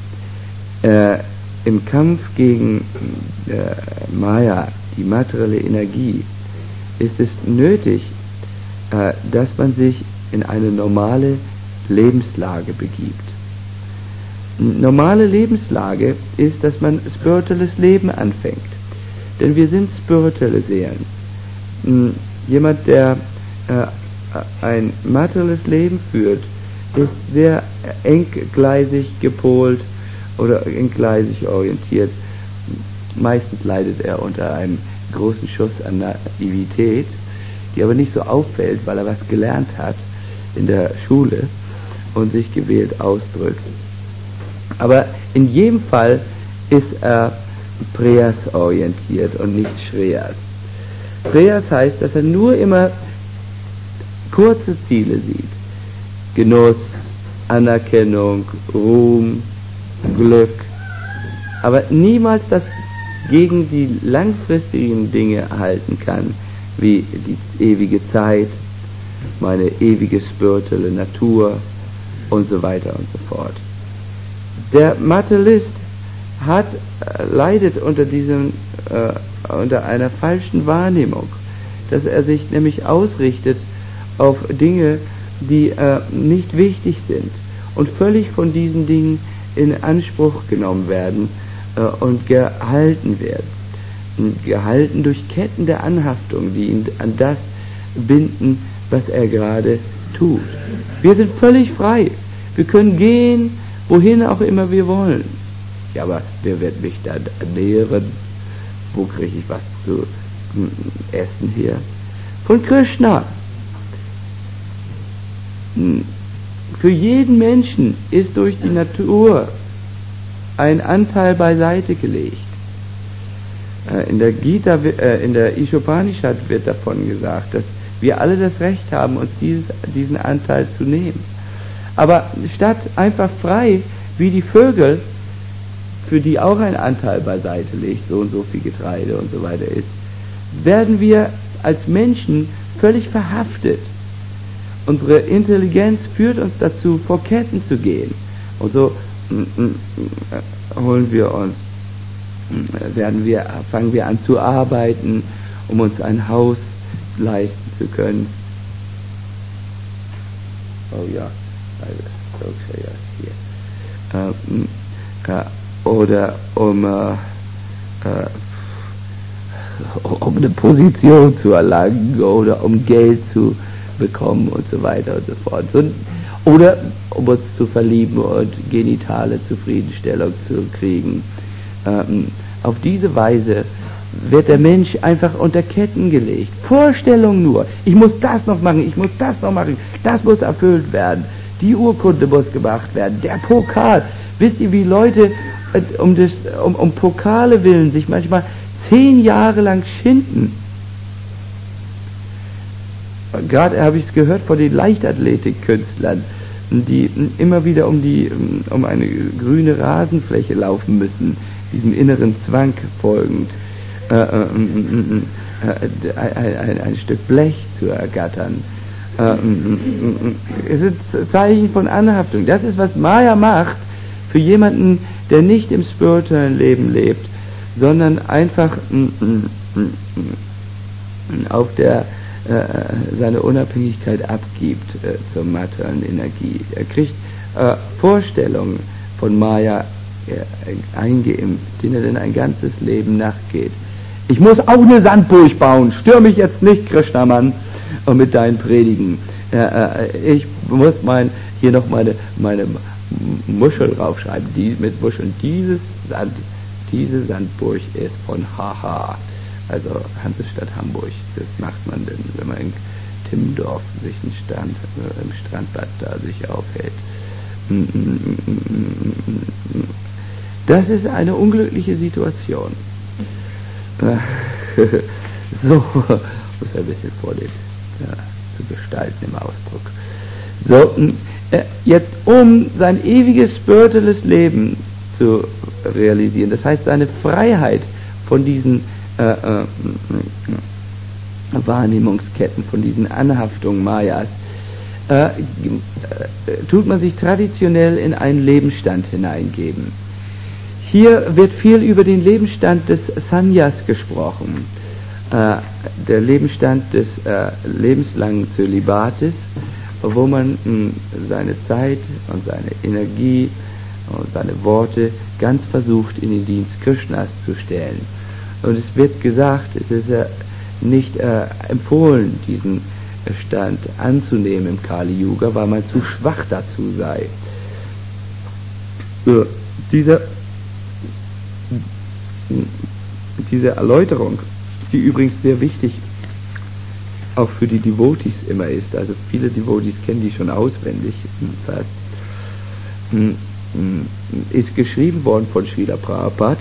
im Kampf gegen Maya, die materielle Energie, ist es nötig, dass man sich in eine normale Lebenslage begibt. Normale Lebenslage ist, dass man spirituelles Leben anfängt. Denn wir sind spirituelle Seelen. Jemand, der ein materielles Leben führt, ist sehr enggleisig gepolt oder enggleisig orientiert. Meistens leidet er unter einem großen Schuss an Naivität, die aber nicht so auffällt, weil er was gelernt hat in der Schule und sich gewählt ausdrückt. Aber in jedem Fall ist er Preyas orientiert und nicht Shreyas. Preyas heißt, dass er nur immer kurze Ziele sieht. Genuss, Anerkennung, Ruhm, Glück, aber niemals das gegen die langfristigen Dinge halten kann, wie die ewige Zeit, meine ewige spirituelle Natur und so weiter und so fort. Der Materialist leidet unter einer falschen Wahrnehmung, dass er sich nämlich ausrichtet auf Dinge, die nicht wichtig sind und völlig von diesen Dingen in Anspruch genommen werden und gehalten werden. Gehalten durch Ketten der Anhaftung, die ihn an das binden, was er gerade tut. Wir sind völlig frei. Wir können gehen, wohin auch immer wir wollen. Ja, aber wer wird mich dann ernähren? Wo kriege ich was zu essen her? Von Krishna. Für jeden Menschen ist durch die Natur ein Anteil beiseite gelegt. In der Gita, in der Ishopanishad wird davon gesagt, dass wir alle das Recht haben, uns diesen Anteil zu nehmen. Aber statt einfach frei, wie die Vögel, für die auch ein Anteil beiseite liegt, so und so viel Getreide und so weiter ist, werden wir als Menschen völlig verhaftet. Unsere Intelligenz führt uns dazu, vor Ketten zu gehen. Und so fangen wir an zu arbeiten, um uns ein Haus leisten zu können. Oh ja, hier. Oder um eine Position zu erlangen oder um Geld zu bekommen und so weiter und so fort. Oder um uns zu verlieben und genitale Zufriedenstellung zu kriegen. Auf diese Weise wird der Mensch einfach unter Ketten gelegt. Vorstellung nur. Ich muss das noch machen, ich muss das noch machen, das muss erfüllt werden. Die Urkunde muss gemacht werden. Der Pokal. Wisst ihr, wie Leute um Pokale willen sich manchmal 10 Jahre lang schinden? Gerade habe ich es gehört von den Leichtathletikkünstlern, die immer wieder um eine grüne Rasenfläche laufen müssen, diesem inneren Zwang folgend, ein Stück Blech zu ergattern. Es ist Zeichen von Anhaftung. Das ist, was Maya macht für jemanden, der nicht im spirituellen Leben lebt, sondern einfach seine Unabhängigkeit abgibt zur materiellen Energie. Er kriegt Vorstellungen von Maya eingeimpft, denen er dann ein ganzes Leben nachgeht. Ich muss auch eine Sandburg bauen, stör mich jetzt nicht, Krishna-Mann, mit deinen Predigen. Ich muss hier noch meine Muschel draufschreiben, mit Muscheln. Diese Sandburg ist von Haha, also Hansestadt Hamburg. Das macht man denn, wenn man in Timmendorf sich im Strandbad da sich aufhält. Das ist eine unglückliche Situation. So, muss ein bisschen vorlesen, zu gestalten im Ausdruck. So, jetzt um sein ewiges spirituelles Leben zu realisieren. Das heißt, seine Freiheit von diesen Wahrnehmungsketten, von diesen Anhaftungen Mayas, tut man sich traditionell in einen Lebensstand hineingeben. Hier wird viel über den Lebensstand des Sannyas gesprochen, der Lebensstand des lebenslangen Zölibates, wo man seine Zeit und seine Energie und seine Worte ganz versucht in den Dienst Krishnas zu stellen. Und es wird gesagt, es ist nicht empfohlen, diesen Stand anzunehmen im Kali-Yuga, weil man zu schwach dazu sei. Diese Erläuterung, die übrigens sehr wichtig auch für die Devotees immer ist, also viele Devotees kennen die schon auswendig, ist geschrieben worden von Srila Prabhupada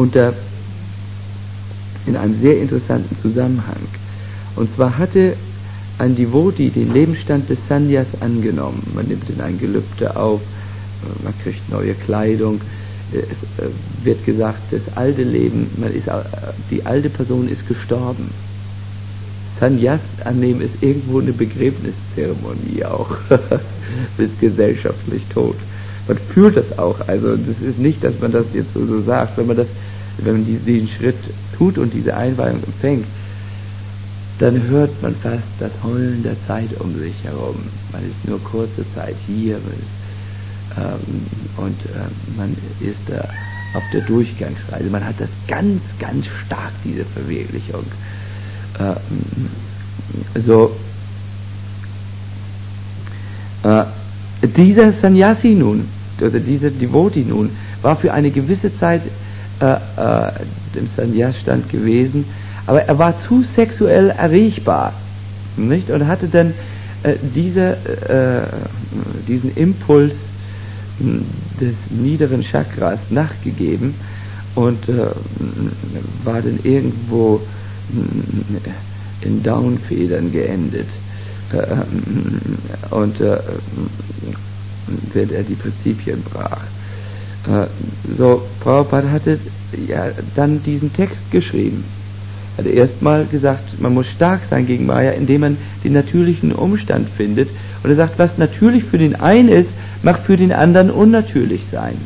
in einem sehr interessanten Zusammenhang. Und zwar hatte ein Devotee den Lebensstand des Sannyas angenommen. Man nimmt in ein Gelübde auf, man kriegt neue Kleidung, es wird gesagt, das alte Leben, die alte Person ist gestorben. Sannyas annehmen ist irgendwo eine Begräbniszeremonie auch, ist gesellschaftlich tot. Man fühlt das auch, also das ist nicht, dass man das jetzt so sagt, wenn man diesen Schritt tut und diese Einweihung empfängt, dann hört man fast das Heulen der Zeit um sich herum. Man ist nur kurze Zeit hier, man ist auf der Durchgangsreise. Man hat das ganz, ganz stark, diese Verwirklichung. Dieser Sannyasi nun, oder dieser Devotee nun, war für eine gewisse Zeit im Sannyasstand gewesen, aber er war zu sexuell erregbar, nicht? Und hatte dann diesen Impuls des niederen Chakras nachgegeben und war dann irgendwo in Downfedern geendet. Wenn er die Prinzipien brach. Prabhupada hatte ja dann diesen Text geschrieben. Er hatte erstmal gesagt, man muss stark sein gegen Maya, indem man den natürlichen Umstand findet. Und er sagt, was natürlich für den einen ist, mag für den anderen unnatürlich sein.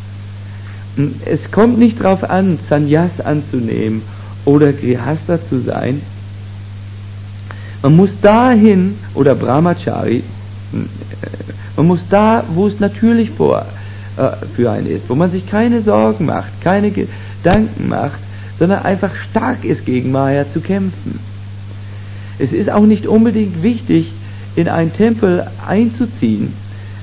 Es kommt nicht darauf an, Sannyas anzunehmen oder Grihastha zu sein. Man muss dahin, oder Brahmachari, man muss da, wo es natürlich für einen ist, wo man sich keine Sorgen macht, keine Gedanken macht, sondern einfach stark ist, gegen Maya zu kämpfen. Es ist auch nicht unbedingt wichtig, in einen Tempel einzuziehen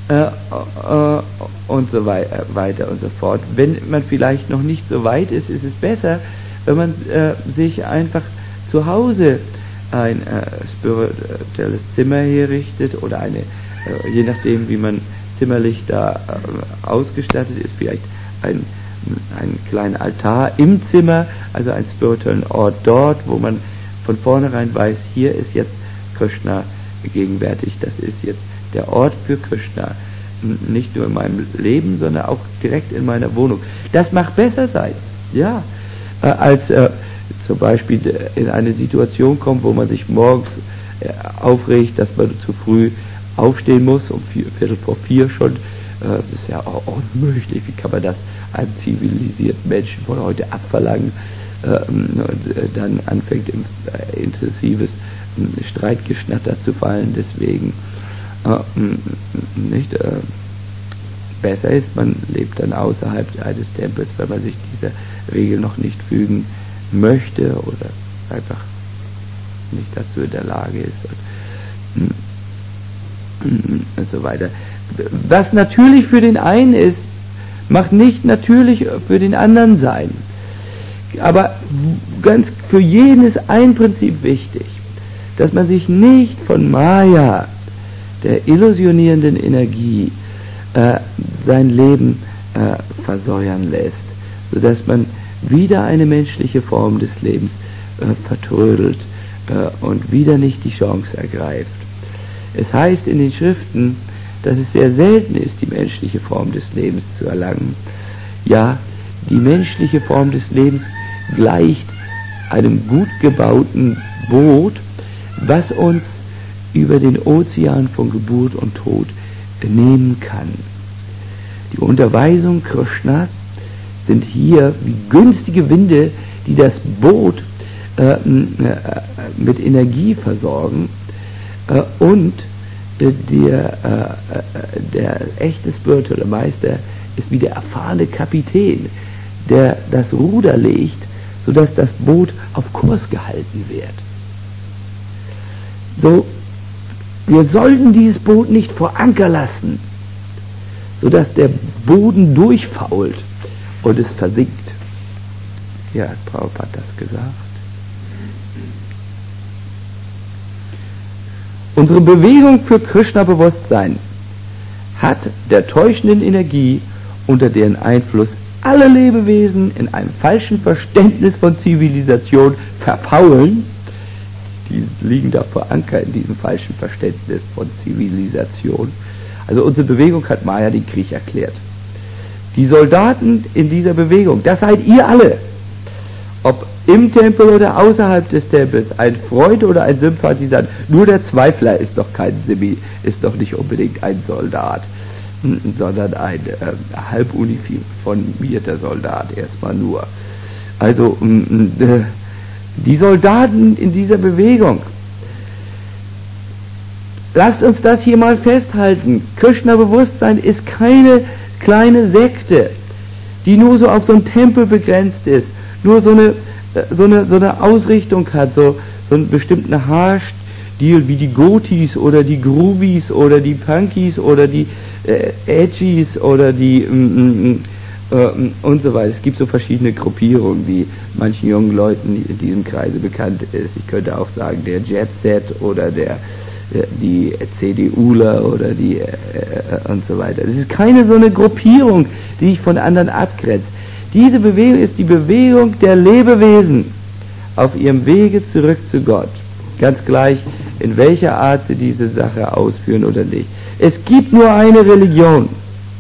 und so weiter und so fort. Wenn man vielleicht noch nicht so weit ist, ist es besser, wenn man sich einfach zu Hause ein spirituelles Zimmer herrichtet oder je nachdem, wie man zimmerlich da ausgestattet ist, vielleicht einen kleinen Altar im Zimmer, also einen spirituellen Ort dort, wo man von vornherein weiß, hier ist jetzt Krishna gegenwärtig, das ist jetzt der Ort für Krishna, nicht nur in meinem Leben, sondern auch direkt in meiner Wohnung. Das mag besser sein, ja, als zum Beispiel in eine Situation kommt, wo man sich morgens aufregt, dass man zu früh aufstehen muss, um 3:45 schon. Das ist ja auch unmöglich. Wie kann man das einem zivilisierten Menschen von heute abverlangen? Und dann anfängt intensives Streitgeschnatter zu fallen. Deswegen nicht. Besser ist, man lebt dann außerhalb eines Tempels, wenn man sich dieser Regel noch nicht fügen möchte oder einfach nicht dazu in der Lage ist und so weiter. Was natürlich für den einen ist, mag nicht natürlich für den anderen sein. Aber ganz für jeden ist ein Prinzip wichtig, dass man sich nicht von Maya, der illusionierenden Energie, sein Leben versäuern lässt, sodass man wieder eine menschliche Form des Lebens vertrödelt und wieder nicht die Chance ergreift. Es heißt in den Schriften, dass es sehr selten ist, die menschliche Form des Lebens zu erlangen. Ja, die menschliche Form des Lebens gleicht einem gut gebauten Boot, was uns über den Ozean von Geburt und Tod nehmen kann. Die Unterweisungen Krishnas sind hier wie günstige Winde, die das Boot mit Energie versorgen, und der echte spirituelle Meister ist wie der erfahrene Kapitän, der das Ruder legt, sodass das Boot auf Kurs gehalten wird. So, wir sollten dieses Boot nicht vor Anker lassen, sodass der Boden durchfault und es versinkt. Ja, Prabhupada hat das gesagt. Unsere Bewegung für Krishna-Bewusstsein hat der täuschenden Energie, unter deren Einfluss alle Lebewesen in einem falschen Verständnis von Zivilisation verfaulen, die liegen da vor Anker in diesem falschen Verständnis von Zivilisation. Also unsere Bewegung hat Maya den Krieg erklärt. Die Soldaten in dieser Bewegung, das seid ihr alle, ob im Tempel oder außerhalb des Tempels, ein Freund oder ein Sympathisant. Nur der Zweifler ist doch nicht unbedingt ein Soldat, sondern ein halb uniformierter Soldat erstmal nur. Also die Soldaten in dieser Bewegung, lasst uns das hier mal festhalten. Krishna-Bewusstsein ist keine kleine Sekte, die nur so auf so einen Tempel begrenzt ist, nur so eine Ausrichtung hat, so einen bestimmten Haarstil wie die Gothis oder die Groovies oder die Punkies oder die Edgies oder die und so weiter. Es gibt so verschiedene Gruppierungen, wie manchen jungen Leuten in diesem Kreise bekannt ist. Ich könnte auch sagen, der Jet Set oder die CDUler oder die und so weiter. Es ist keine so eine Gruppierung, die sich von anderen abgrenzt. Diese Bewegung ist die Bewegung der Lebewesen auf ihrem Wege zurück zu Gott. Ganz gleich, in welcher Art sie diese Sache ausführen oder nicht. Es gibt nur eine Religion.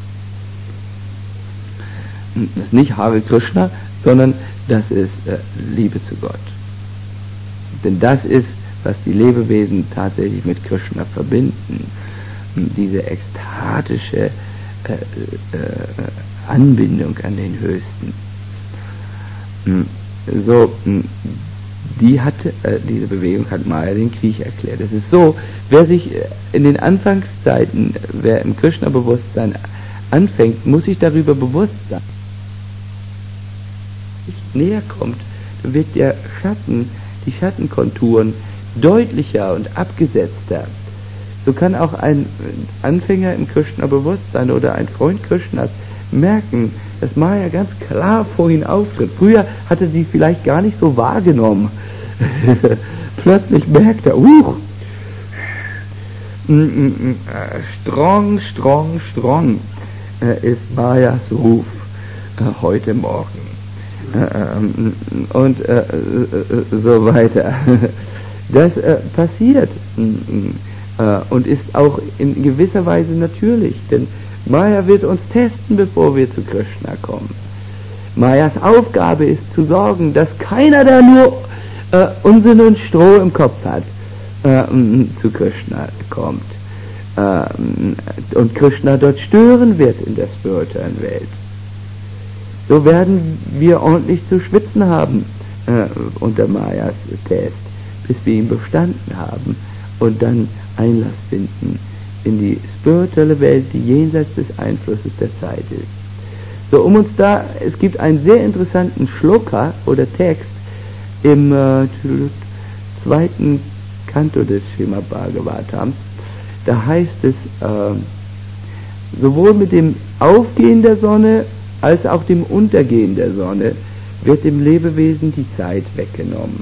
Das ist nicht Hare Krishna, sondern das ist Liebe zu Gott. Denn das ist, was die Lebewesen tatsächlich mit Krishna verbinden. Diese ekstatische Anbindung an den Höchsten. Diese Bewegung hat Maya den Krieg erklärt. Es ist so, wer sich in den Anfangszeiten, wer im Krishna-Bewusstsein anfängt, muss sich darüber bewusst sein. Nicht näher kommt, dann wird die Schattenkonturen deutlicher und abgesetzter. So kann auch ein Anfänger im Krishna-Bewusstsein oder ein Freund Krishnas merken, dass Maya ganz klar vor ihn auftritt. Früher hatte sie vielleicht gar nicht so wahrgenommen. Plötzlich merkt er, strong ist Mayas Ruf heute Morgen. Und so weiter. Das passiert und ist auch in gewisser Weise natürlich, denn Maya wird uns testen, bevor wir zu Krishna kommen. Mayas Aufgabe ist zu sorgen, dass keiner, der nur Unsinn und Stroh im Kopf hat, zu Krishna kommt und Krishna dort stören wird in der spirituellen Welt. So werden wir ordentlich zu schwitzen haben unter Mayas Test, bis wir ihn bestanden haben und dann Einlass finden in die spirituelle Welt, die jenseits des Einflusses der Zeit ist. So, es gibt einen sehr interessanten Shloka oder Text im zweiten Kanto des Srimad Bhagavatam. Da heißt es, sowohl mit dem Aufgehen der Sonne als auch dem Untergehen der Sonne wird dem Lebewesen die Zeit weggenommen.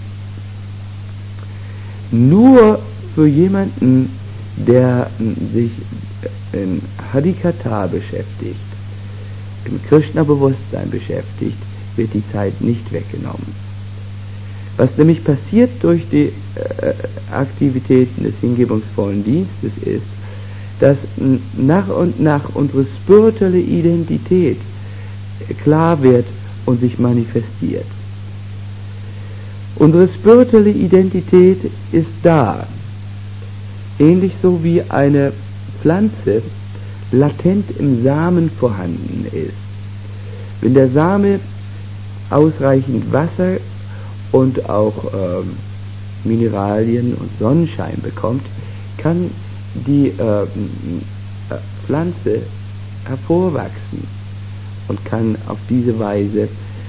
Nur für jemanden, der sich in Hadikata beschäftigt, im Krishna-Bewusstsein beschäftigt, wird die Zeit nicht weggenommen. Was nämlich passiert durch die Aktivitäten des hingebungsvollen Dienstes ist, dass nach und nach unsere spirituelle Identität klar wird und sich manifestiert. Unsere spirituelle Identität ist da, ähnlich so wie eine Pflanze latent im Samen vorhanden ist. Wenn der Same ausreichend Wasser und auch Mineralien und Sonnenschein bekommt, kann die Pflanze hervorwachsen und kann auf diese Weise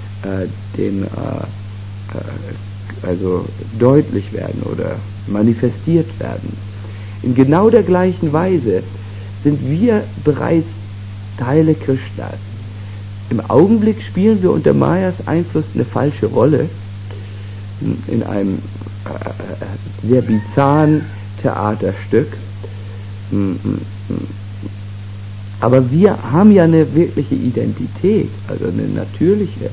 also deutlich werden oder manifestiert werden. In genau der gleichen Weise sind wir bereits Teile Krishnas. Im Augenblick spielen wir unter Mayas Einfluss eine falsche Rolle in einem sehr bizarren Theaterstück. Aber wir haben ja eine wirkliche Identität, also eine natürliche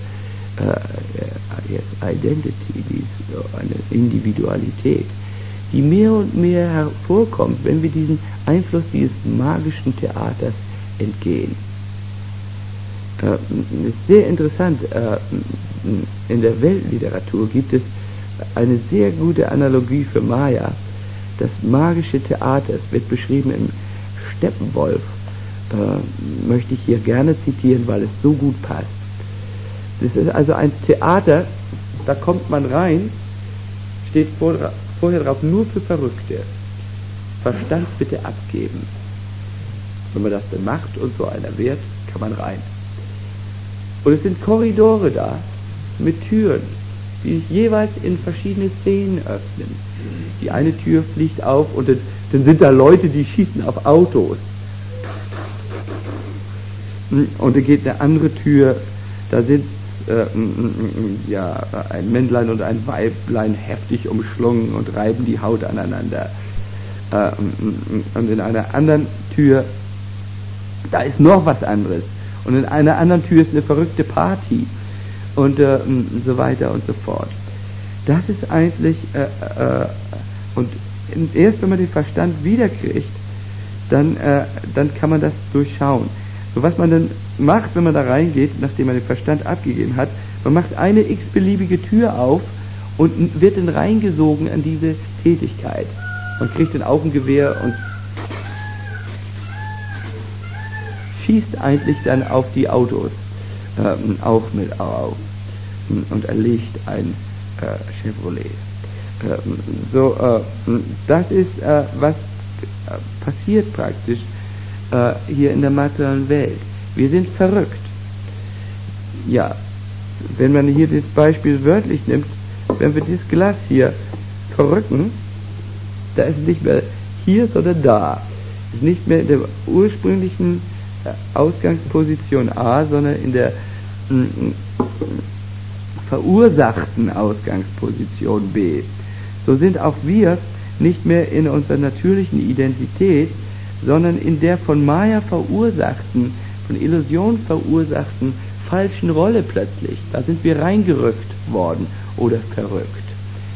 Identity, eine Individualität, die mehr und mehr hervorkommt, wenn wir diesem Einfluss dieses magischen Theaters entgehen. Ist sehr interessant, in der Weltliteratur gibt es eine sehr gute Analogie für Maya. Das magische Theater, es wird beschrieben im Steppenwolf, möchte ich hier gerne zitieren, weil es so gut passt. Das ist also ein Theater, da kommt man rein, steht vorher drauf, nur für Verrückte. Verstand bitte abgeben. Wenn man das dann macht und so einer wird, kann man rein. Und es sind Korridore da, mit Türen, die sich jeweils in verschiedene Szenen öffnen. Die eine Tür fliegt auf und dann sind da Leute, die schießen auf Autos. Und dann geht eine andere Tür, da sind ein Männlein und ein Weiblein heftig umschlungen und reiben die Haut aneinander. Und in einer anderen Tür, da ist noch was anderes. Und in einer anderen Tür ist eine verrückte Party. Und so weiter und so fort. Das ist eigentlich, und erst wenn man den Verstand wiederkriegt, dann kann man das durchschauen. So was man dann macht, wenn man da reingeht, nachdem man den Verstand abgegeben hat, man macht eine x-beliebige Tür auf und wird dann reingesogen an diese Tätigkeit. Man kriegt dann auch ein Gewehr und schießt eigentlich dann auf die Autos auch mit auf und erlegt ein Chevrolet. Das ist, was passiert praktisch hier in der materiellen Welt. Wir sind verrückt. Ja, wenn man hier das Beispiel wörtlich nimmt, wenn wir das Glas hier verrücken, da ist es nicht mehr hier, sondern da. Es ist nicht mehr in der ursprünglichen Ausgangsposition A, sondern in der verursachten Ausgangsposition B. So sind auch wir nicht mehr in unserer natürlichen Identität, sondern in der von Maya verursachten, von Illusion verursachten falschen Rolle plötzlich. Da sind wir reingerückt worden oder verrückt.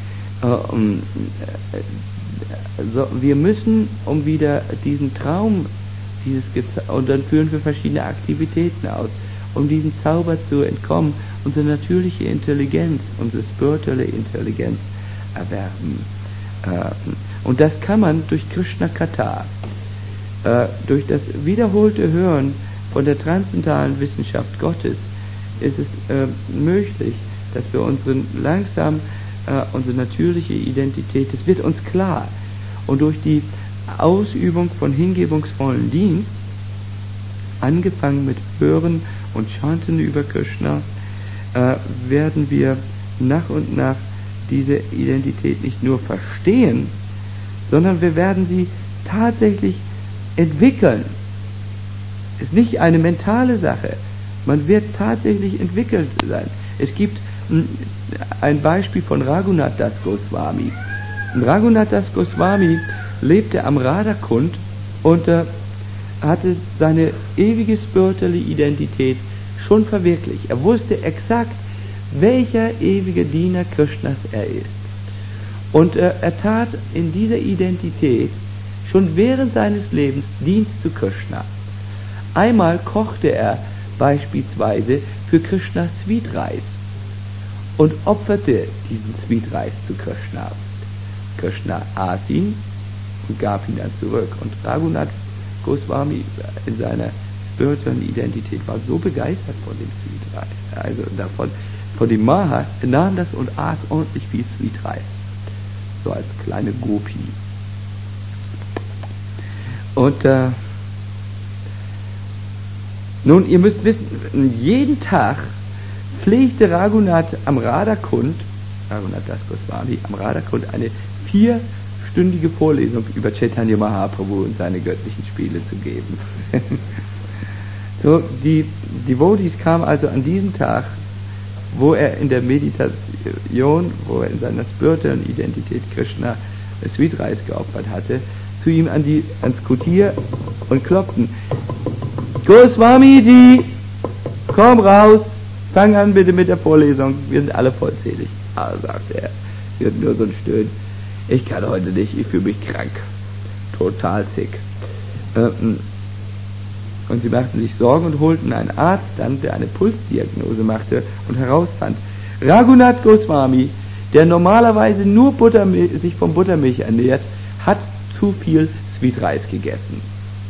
Wir müssen, um wieder diesen Traum, und dann führen wir verschiedene Aktivitäten aus, um diesem Zauber zu entkommen, unsere natürliche Intelligenz, unsere spirituelle Intelligenz erwerben. Und das kann man durch Krishna Katha, durch das wiederholte Hören von der transzendentalen Wissenschaft Gottes, ist es möglich, dass wir unsere natürliche Identität, das wird uns klar. Und durch die Ausübung von hingebungsvollen Dienst, angefangen mit Hören und Chanten über Krishna, werden wir nach und nach diese Identität nicht nur verstehen, sondern wir werden sie tatsächlich entwickeln. Ist nicht eine mentale Sache. Man wird tatsächlich entwickelt sein. Es gibt ein Beispiel von Raghunath Das Goswami. Raghunath Das Goswami lebte am Radhakund und hatte seine ewige spirituelle Identität schon verwirklicht. Er wusste exakt, welcher ewige Diener Krishnas er ist. Und er tat in dieser Identität schon während seines Lebens Dienst zu Krishna. Einmal kochte er beispielsweise für Krishna Sweet Rice und opferte diesen Sweet Rice zu Krishna. Krishna aß ihn und gab ihn dann zurück. Und Raghunath Goswami in seiner spirituellen Identität war so begeistert von dem Sweet Rice, also davon, von dem Maha, er nahm das und aß ordentlich viel Sweet Rice, so als kleine Gopi. Und nun, ihr müsst wissen, jeden Tag pflegte Raghunath Das Goswami am Radhakund eine 4-stündige Vorlesung über Chaitanya Mahaprabhu und seine göttlichen Spiele zu geben. So, die Devotees kamen also an diesem Tag, wo er in der Meditation, wo er in seiner spirituellen Identität Krishna Sweet Rice geopfert hatte, zu ihm ans Kutir und klopften: Goswamiji, komm raus, fang an bitte mit der Vorlesung, wir sind alle vollzählig. Ah, sagte er, wird nur so ein Stöhnen. Ich kann heute nicht, ich fühle mich krank, total sick. Und sie machten sich Sorgen und holten einen Arzt dann, der eine Pulsdiagnose machte und herausfand: Raghunath Goswami, der normalerweise nur sich von Buttermilch ernährt, hat zu viel Sweet Rice gegessen.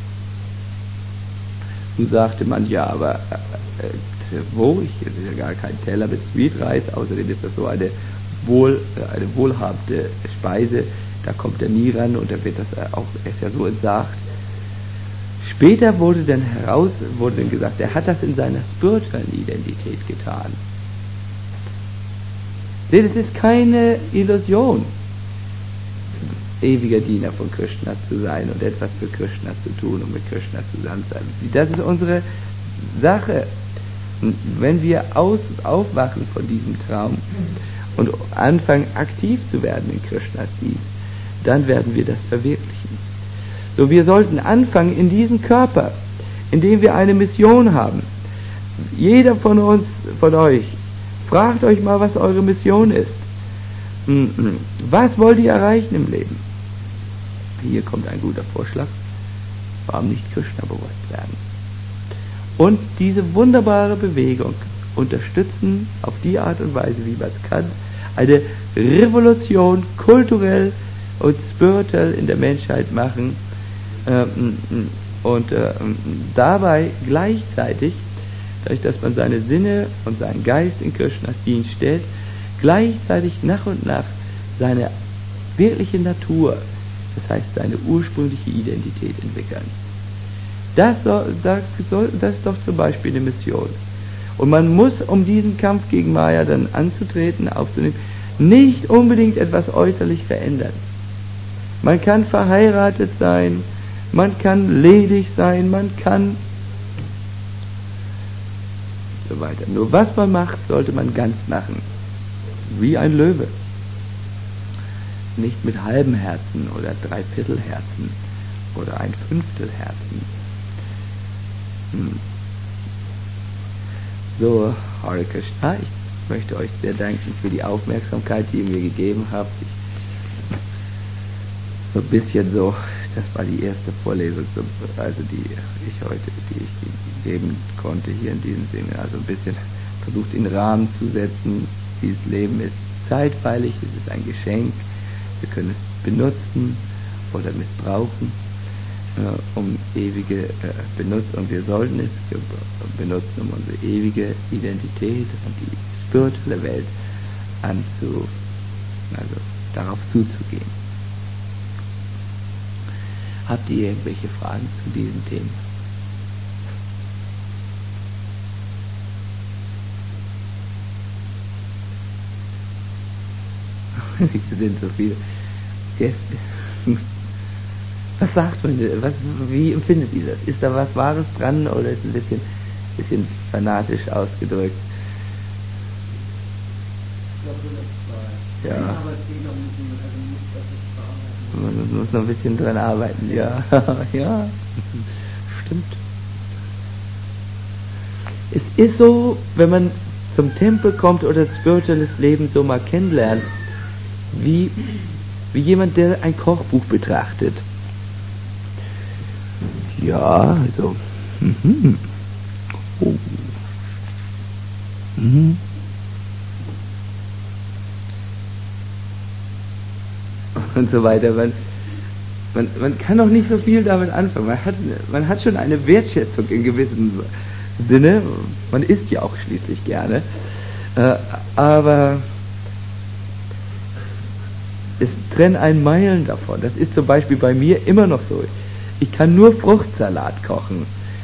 Nun sagte man, ja, aber wo? Hier ist ja gar kein Teller mit Sweet Rice, außerdem ist das so eine wohlhabende Speise, da kommt er nie ran und da wird das auch erst ja so entsagt. Später wurde dann gesagt, er hat das in seiner spirituellen Identität getan. Seht, es ist keine Illusion, ewiger Diener von Krishna zu sein und etwas für Krishna zu tun und mit Krishna zusammen zu sein. Das ist unsere Sache. Und wenn wir aufwachen von diesem Traum und anfangen aktiv zu werden in Krishnas Dienst, dann werden wir das verwirklichen. So, wir sollten anfangen in diesem Körper, in dem wir eine Mission haben. Jeder von euch, fragt euch mal, was eure Mission ist. Was wollt ihr erreichen im Leben? Hier kommt ein guter Vorschlag. Warum nicht Krishna bewusst werden? Und diese wunderbare Bewegung unterstützen auf die Art und Weise, wie man es kann, eine Revolution kulturell und spirituell in der Menschheit machen und dabei gleichzeitig, dadurch, dass man seine Sinne und seinen Geist in Krishnas Dienst stellt, gleichzeitig nach und nach seine wirkliche Natur, das heißt seine ursprüngliche Identität entwickeln. Das ist doch zum Beispiel eine Mission. Und man muss, um diesen Kampf gegen Maya dann anzutreten, aufzunehmen, nicht unbedingt etwas äußerlich verändern. Man kann verheiratet sein, man kann ledig sein, man kann so weiter. Nur was man macht, sollte man ganz machen. Wie ein Löwe. Nicht mit halbem Herzen oder 3/4 Herzen oder 1/5 Herzen. So, Hare Krishna, ich möchte euch sehr danken für die Aufmerksamkeit, die ihr mir gegeben habt. So ein bisschen so, das war die erste Vorlesung, also die ich geben konnte hier in diesem Sinne. Also ein bisschen versucht in Rahmen zu setzen. Dieses Leben ist zeitweilig, es ist ein Geschenk. Wir können es benutzen oder missbrauchen, um ewige benutzen, und wir sollten es benutzen, um unsere ewige Identität und die spirituelle Welt darauf zuzugehen. Habt ihr irgendwelche Fragen zu diesen Themen? Es sind so viele Gäste. Was sagt man denn? Wie empfindet ihr das? Ist da was Wahres dran oder ist es ein bisschen fanatisch ausgedrückt? Ja. Man muss noch ein bisschen dran arbeiten, ja. Ja, stimmt. Es ist so, wenn man zum Tempel kommt oder das spirituelles Leben so mal kennenlernt, wie jemand, der ein Kochbuch betrachtet. Ja, also. Oh. Und so weiter. Man kann auch nicht so viel damit anfangen. Man hat schon eine Wertschätzung in gewissem Sinne. Man isst ja auch schließlich gerne. Aber es trennt einen Meilen davon. Das ist zum Beispiel bei mir immer noch so. Ich kann nur Fruchtsalat kochen.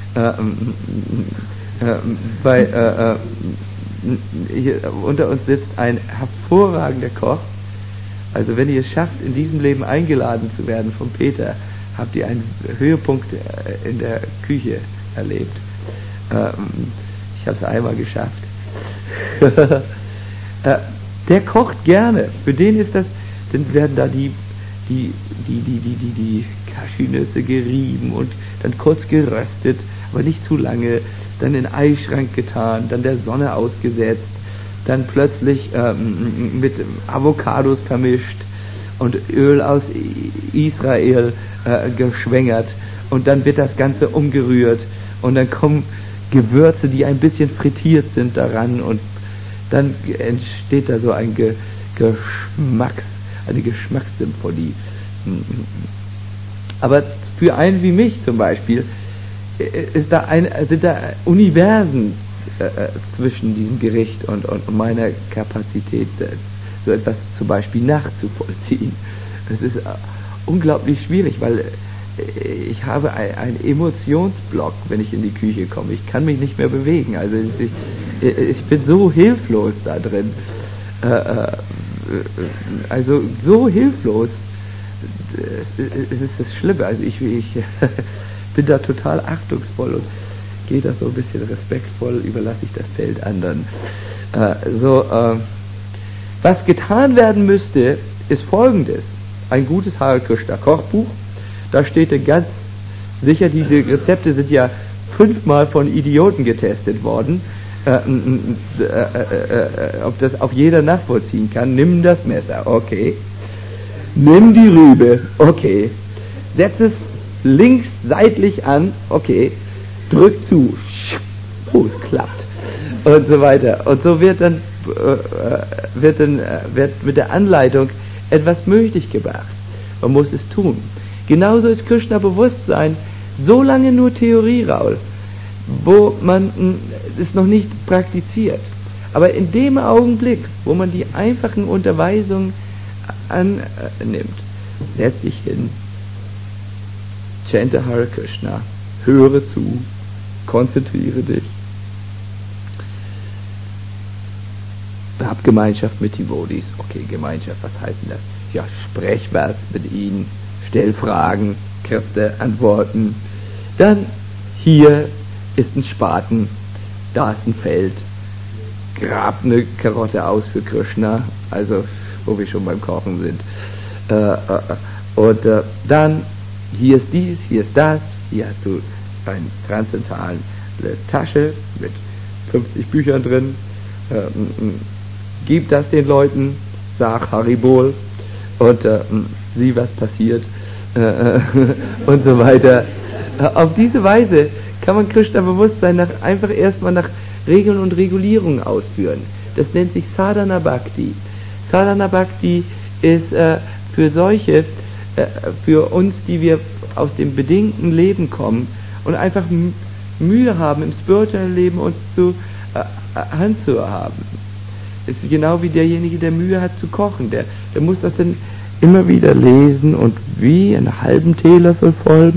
Hier unter uns sitzt ein hervorragender Koch. Also wenn ihr es schafft, in diesem Leben eingeladen zu werden von Peter, habt ihr einen Höhepunkt in der Küche erlebt. Ich habe es einmal geschafft. Der kocht gerne. Für den ist das, dann werden da die Cashewnüsse gerieben und dann kurz geröstet, aber nicht zu lange, dann in den Eischrank getan, dann der Sonne ausgesetzt, dann plötzlich mit Avocados vermischt und Öl aus Israel geschwängert und dann wird das Ganze umgerührt und dann kommen Gewürze, die ein bisschen frittiert sind, daran und dann entsteht da so eine Geschmackssymphonie. Aber für einen wie mich zum Beispiel sind da Universen zwischen diesem Gericht und meiner Kapazität, so etwas zum Beispiel nachzuvollziehen. Das ist unglaublich schwierig, weil ich habe einen Emotionsblock, wenn ich in die Küche komme. Ich kann mich nicht mehr bewegen. Also ich bin so hilflos da drin. Also so hilflos. Es ist das Schlimme. Also ich bin da total achtungsvoll und gehe da so ein bisschen respektvoll, überlasse ich das Feld anderen. Was getan werden müsste, ist Folgendes. Ein gutes Hare Krishna Kochbuch. Da steht ganz sicher, diese Rezepte sind ja 5-mal von Idioten getestet worden, ob das auf jeder nachvollziehen kann. Nimm das Messer, okay. Nimm die Rübe, okay. Setz es links seitlich an, okay. Drück zu, oh, es klappt. Und so weiter. Und so wird mit der Anleitung etwas möglich gemacht. Man muss es tun. Genauso ist Krishna-Bewusstsein so lange nur Theorie, Raul, wo man es noch nicht praktiziert. Aber in dem Augenblick, wo man die einfachen Unterweisungen annimmt, setz dich hin, chante Hare Krishna, höre zu, konzentriere dich, hab Gemeinschaft mit Devotees. Okay, Gemeinschaft, was heißt denn das? Ja, sprech was mit ihnen, stell Fragen, Kräfte, Antworten. Dann, hier ist ein Spaten, da ist ein Feld, grab eine Karotte aus für Krishna, also wo wir schon beim Kochen sind. Dann, hier ist dies, hier ist das, hier hast du eine transzendentale Tasche mit 50 Büchern drin, gib das den Leuten, sag Haribol und sieh, was passiert und so weiter. Auf diese Weise kann man Krishna-Bewusstsein einfach erstmal nach Regeln und Regulierungen ausführen. Das nennt sich Sadhana Bhakti. Sadhana Bhakti ist für solche, für uns, die wir aus dem bedingten Leben kommen und einfach Mühe haben, im spirituellen Leben uns zu Hand zu haben. Es ist genau wie derjenige, der Mühe hat zu kochen. Der muss das dann immer wieder lesen und wie einen halben Teelöffel voll.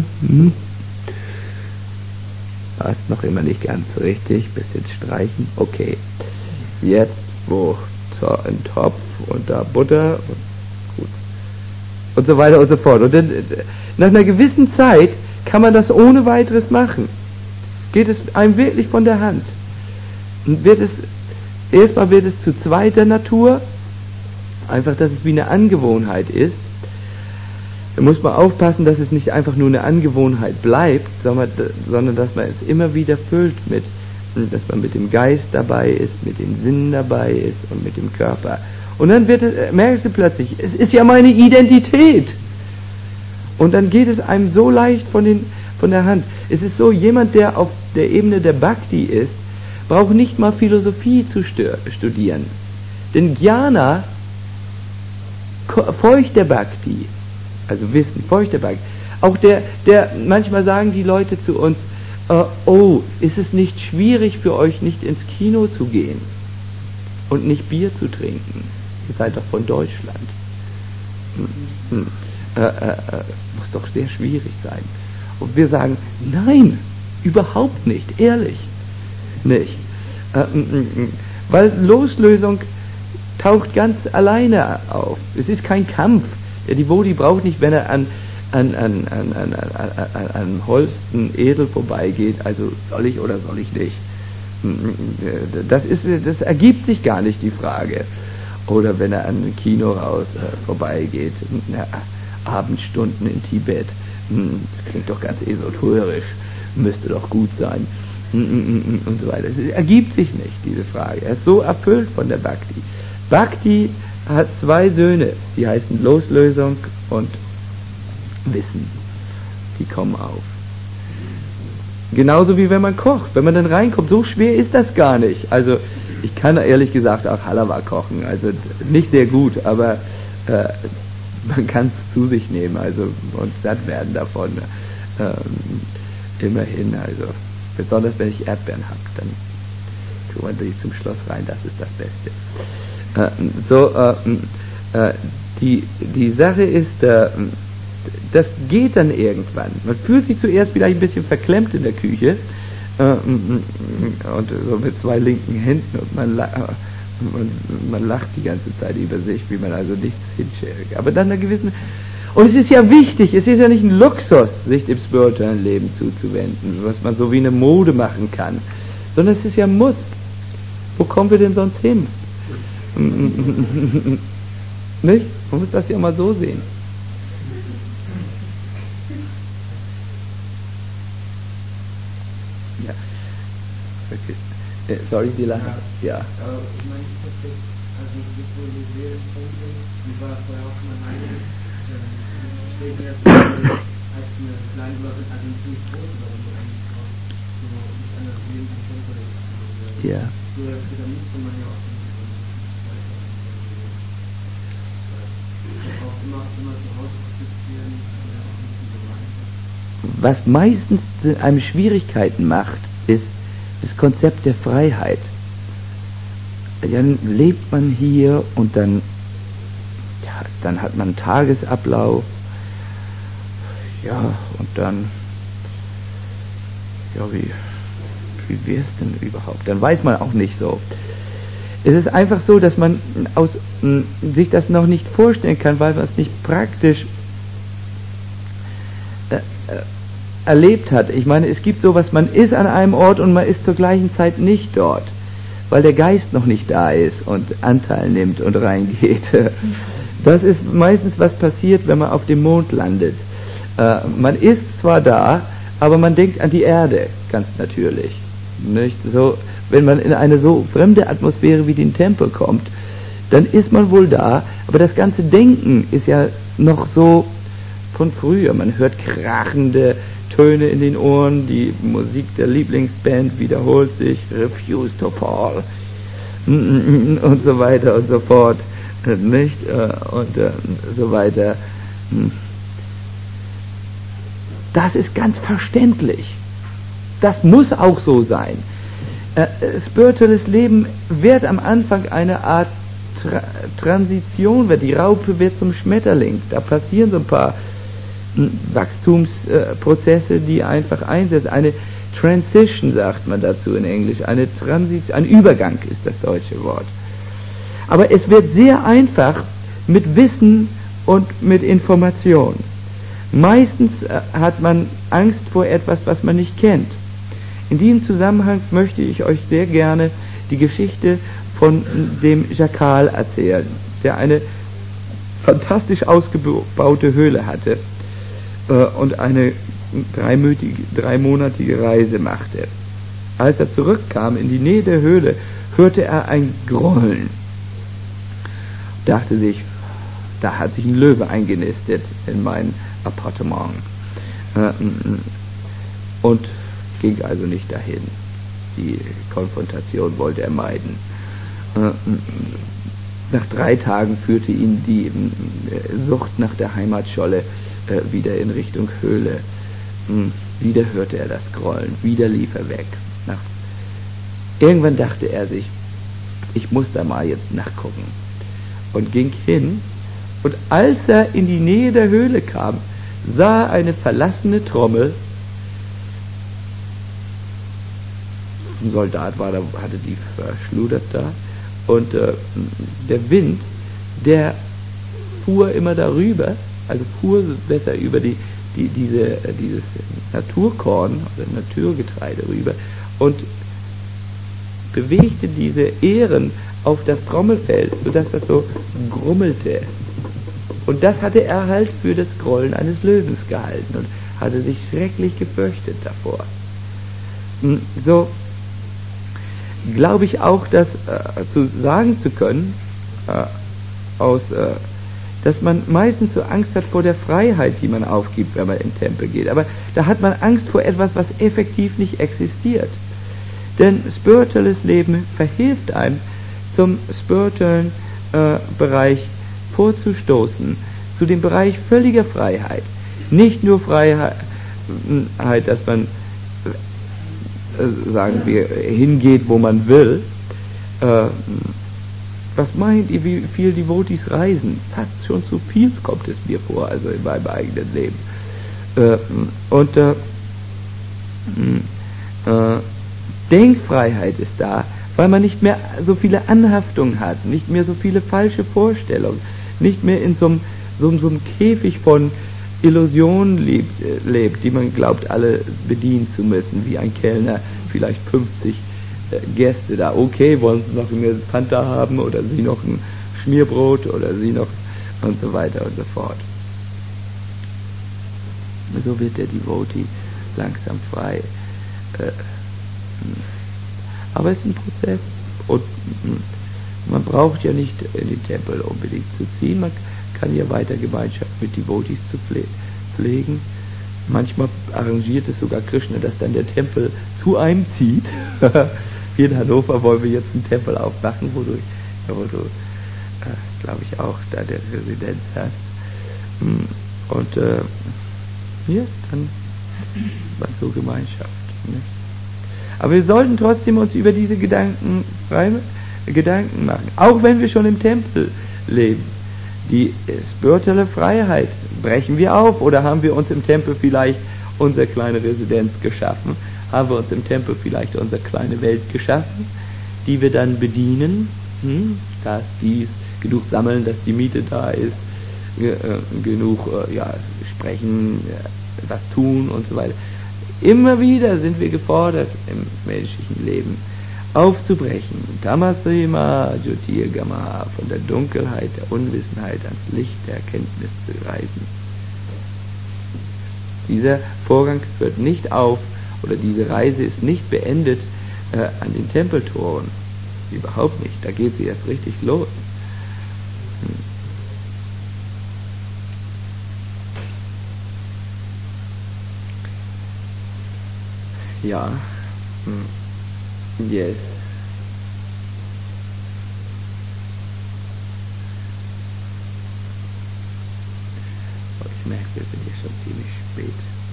Das ist noch immer nicht ganz richtig. Bisschen streichen. Okay. Jetzt wo ein Topf und da Butter und gut. Und so weiter und so fort. Und dann, nach einer gewissen Zeit kann man das ohne weiteres machen. Geht es einem wirklich von der Hand. Und erstmal wird es zu zweiter Natur. Einfach, dass es wie eine Angewohnheit ist. Da muss man aufpassen, dass es nicht einfach nur eine Angewohnheit bleibt, sondern dass man es immer wieder füllt mit, dass man mit dem Geist dabei ist, mit den Sinnen dabei ist und mit dem Körper. Und dann merkst du plötzlich, es ist ja meine Identität. Und dann geht es einem so leicht von der Hand. Es ist so, jemand, der auf der Ebene der Bhakti ist, braucht nicht mal Philosophie zu studieren. Denn Jnana, feuchter Bhakti, also Wissen, feuchter Bhakti, auch der manchmal sagen die Leute zu uns, oh, ist es nicht schwierig für euch, nicht ins Kino zu gehen und nicht Bier zu trinken? Ihr seid doch von Deutschland. Muss doch sehr schwierig sein. Und wir sagen, nein, überhaupt nicht, ehrlich nicht. Weil Loslösung taucht ganz alleine auf. Es ist kein Kampf. Der Devotee braucht nicht, wenn er an Holsten Edel vorbeigeht, also soll ich oder soll ich nicht. Das ergibt sich gar nicht, die Frage. Oder wenn er an ein Kino vorbeigeht, Abendstunden in Tibet, das klingt doch ganz esoterisch, müsste doch gut sein, und so weiter. Es ergibt sich nicht, diese Frage. Er ist so erfüllt von der Bhakti. Bhakti hat zwei Söhne, die heißen Loslösung und Wissen. Die kommen auf. Genauso wie wenn man kocht. Wenn man dann reinkommt, so schwer ist das gar nicht. Also ich kann ehrlich gesagt auch Halava kochen. Also nicht sehr gut, aber man kann es zu sich nehmen. Also und satt werden davon. Immerhin. Also besonders wenn ich Erdbeeren habe, dann tut man die zum Schluss rein. Das ist das Beste. Die Sache ist, das geht dann irgendwann. Man fühlt sich zuerst vielleicht ein bisschen verklemmt in der Küche und so mit zwei linken Händen und man lacht die ganze Zeit über sich, wie man also nichts hinschädigt. Aber dann einer gewissen... Und es ist ja wichtig, es ist ja nicht ein Luxus, sich dem spirituellen Leben zuzuwenden, was man so wie eine Mode machen kann, sondern es ist ja ein Muss. Wo kommen wir denn sonst hin? Nicht? Man muss das ja mal so sehen. Ja. Soll ich die lachen? Ja. Ich meine, ich habe jetzt, also jetzt wo die Serie Punkte, die war vorher auch schon mal einiges, steht mir jetzt als eine kleine Überwindung, also eine ziemlich große Überwindung eigentlich auch, so mit einer Leben von Tempel. Ja. So, da müsste man ja auch immer zu Hause praktizieren, auch nicht die Gemeinschaft. Was meistens einem Schwierigkeiten macht, ist das Konzept der Freiheit. Dann lebt man hier und dann hat man einen Tagesablauf, ja, und dann, ja, wie wäre es denn überhaupt? Dann weiß man auch nicht so. Es ist einfach so, dass man sich das noch nicht vorstellen kann, weil man es nicht praktisch erlebt hat. Ich meine, es gibt sowas, man ist an einem Ort und man ist zur gleichen Zeit nicht dort, weil der Geist noch nicht da ist und Anteil nimmt und reingeht. Das ist meistens, was passiert, wenn man auf dem Mond landet. Man ist zwar da, aber man denkt an die Erde, ganz natürlich. Nicht? So, wenn man in eine so fremde Atmosphäre wie den Tempel kommt, dann ist man wohl da, aber das ganze Denken ist ja noch so von früher. Man hört krachende Töne in den Ohren, die Musik der Lieblingsband wiederholt sich, Refuse to Fall und so weiter und so fort, nicht? Und so weiter. Das ist ganz verständlich. Das muss auch so sein. Spirituelles Leben wird am Anfang eine Art Transition, die Raupe wird zum Schmetterling. Da passieren so ein paar Wachstumsprozesse, die einfach einsetzen. Eine Transition sagt man dazu in Englisch, ein Übergang ist das deutsche Wort. Aber es wird sehr einfach mit Wissen und mit Information. Meistens hat man Angst vor etwas, was man nicht kennt. In diesem Zusammenhang möchte ich euch sehr gerne die Geschichte von dem Schakal erzählen, der eine fantastisch ausgebaute Höhle hatte und eine dreimonatige Reise machte. Als er zurückkam in die Nähe der Höhle, hörte er ein Grollen. Dachte sich, da hat sich ein Löwe eingenistet in mein Appartement. Und ging also nicht dahin. Die Konfrontation wollte er meiden. Nach 3 Tagen führte ihn die Sucht nach der Heimatscholle wieder in Richtung Höhle. Wieder hörte er das Grollen, wieder lief er weg. Irgendwann dachte er sich, ich muss da mal jetzt nachgucken. Und ging hin, und als er in die Nähe der Höhle kam, sah er eine verlassene Trommel. Ein Soldat hatte die verschludert da, und der Wind, der fuhr immer darüber, also fuhr besser über dieses Naturkorn oder Naturgetreide rüber und bewegte diese Ähren auf das Trommelfell, sodass das so grummelte. Und das hatte er halt für das Grollen eines Löwens gehalten und hatte sich schrecklich gefürchtet davor. So glaube ich auch, dass sagen zu können, dass man meistens so Angst hat vor der Freiheit, die man aufgibt, wenn man in den Tempel geht. Aber da hat man Angst vor etwas, was effektiv nicht existiert. Denn spirituelles Leben verhilft einem, zum spirituellen Bereich vorzustoßen, zu dem Bereich völliger Freiheit. Nicht nur Freiheit, dass man, sagen wir, hingeht, wo man will. Was meint ihr, wie viel Devotees reisen? Fast schon zu viel kommt es mir vor, also in meinem eigenen Leben. Denkfreiheit ist da, weil man nicht mehr so viele Anhaftungen hat, nicht mehr so viele falsche Vorstellungen, nicht mehr in so einem Käfig von Illusionen lebt, die man glaubt, alle bedienen zu müssen, wie ein Kellner, vielleicht 50 Gäste da. Okay, wollen Sie noch mehr Fanta haben oder Sie noch ein Schmierbrot oder Sie noch und so weiter und so fort. So wird der Devotee langsam frei. Aber es ist ein Prozess und man braucht ja nicht in den Tempel unbedingt zu ziehen, man kann ja weiter Gemeinschaft mit Devotees zu pflegen. Manchmal arrangiert es sogar Krishna, dass dann der Tempel zu einem zieht. Hier in Hannover wollen wir jetzt einen Tempel aufmachen, wo du glaube ich, auch da der Residenz hast. Und hier ist dann so Gemeinschaft. Ne? Aber wir sollten trotzdem uns über diese Gedanken machen, auch wenn wir schon im Tempel leben. Die spirituelle Freiheit brechen wir auf, oder haben wir uns im Tempel vielleicht unsere kleine Residenz geschaffen? Haben wir uns im Tempel vielleicht unsere kleine Welt geschaffen, die wir dann bedienen? Dass dies genug sammeln, dass die Miete da ist, genug sprechen, was tun und so weiter. Immer wieder sind wir gefordert im menschlichen Leben aufzubrechen. Tamasima Jyotirgama, von der Dunkelheit, der Unwissenheit ans Licht der Erkenntnis zu reisen. Dieser Vorgang hört nicht auf, oder diese Reise ist nicht beendet an den Tempeltoren. Überhaupt nicht. Da geht sie erst richtig los. Ja. Yes. Ich merke, wir sind hier schon ziemlich spät.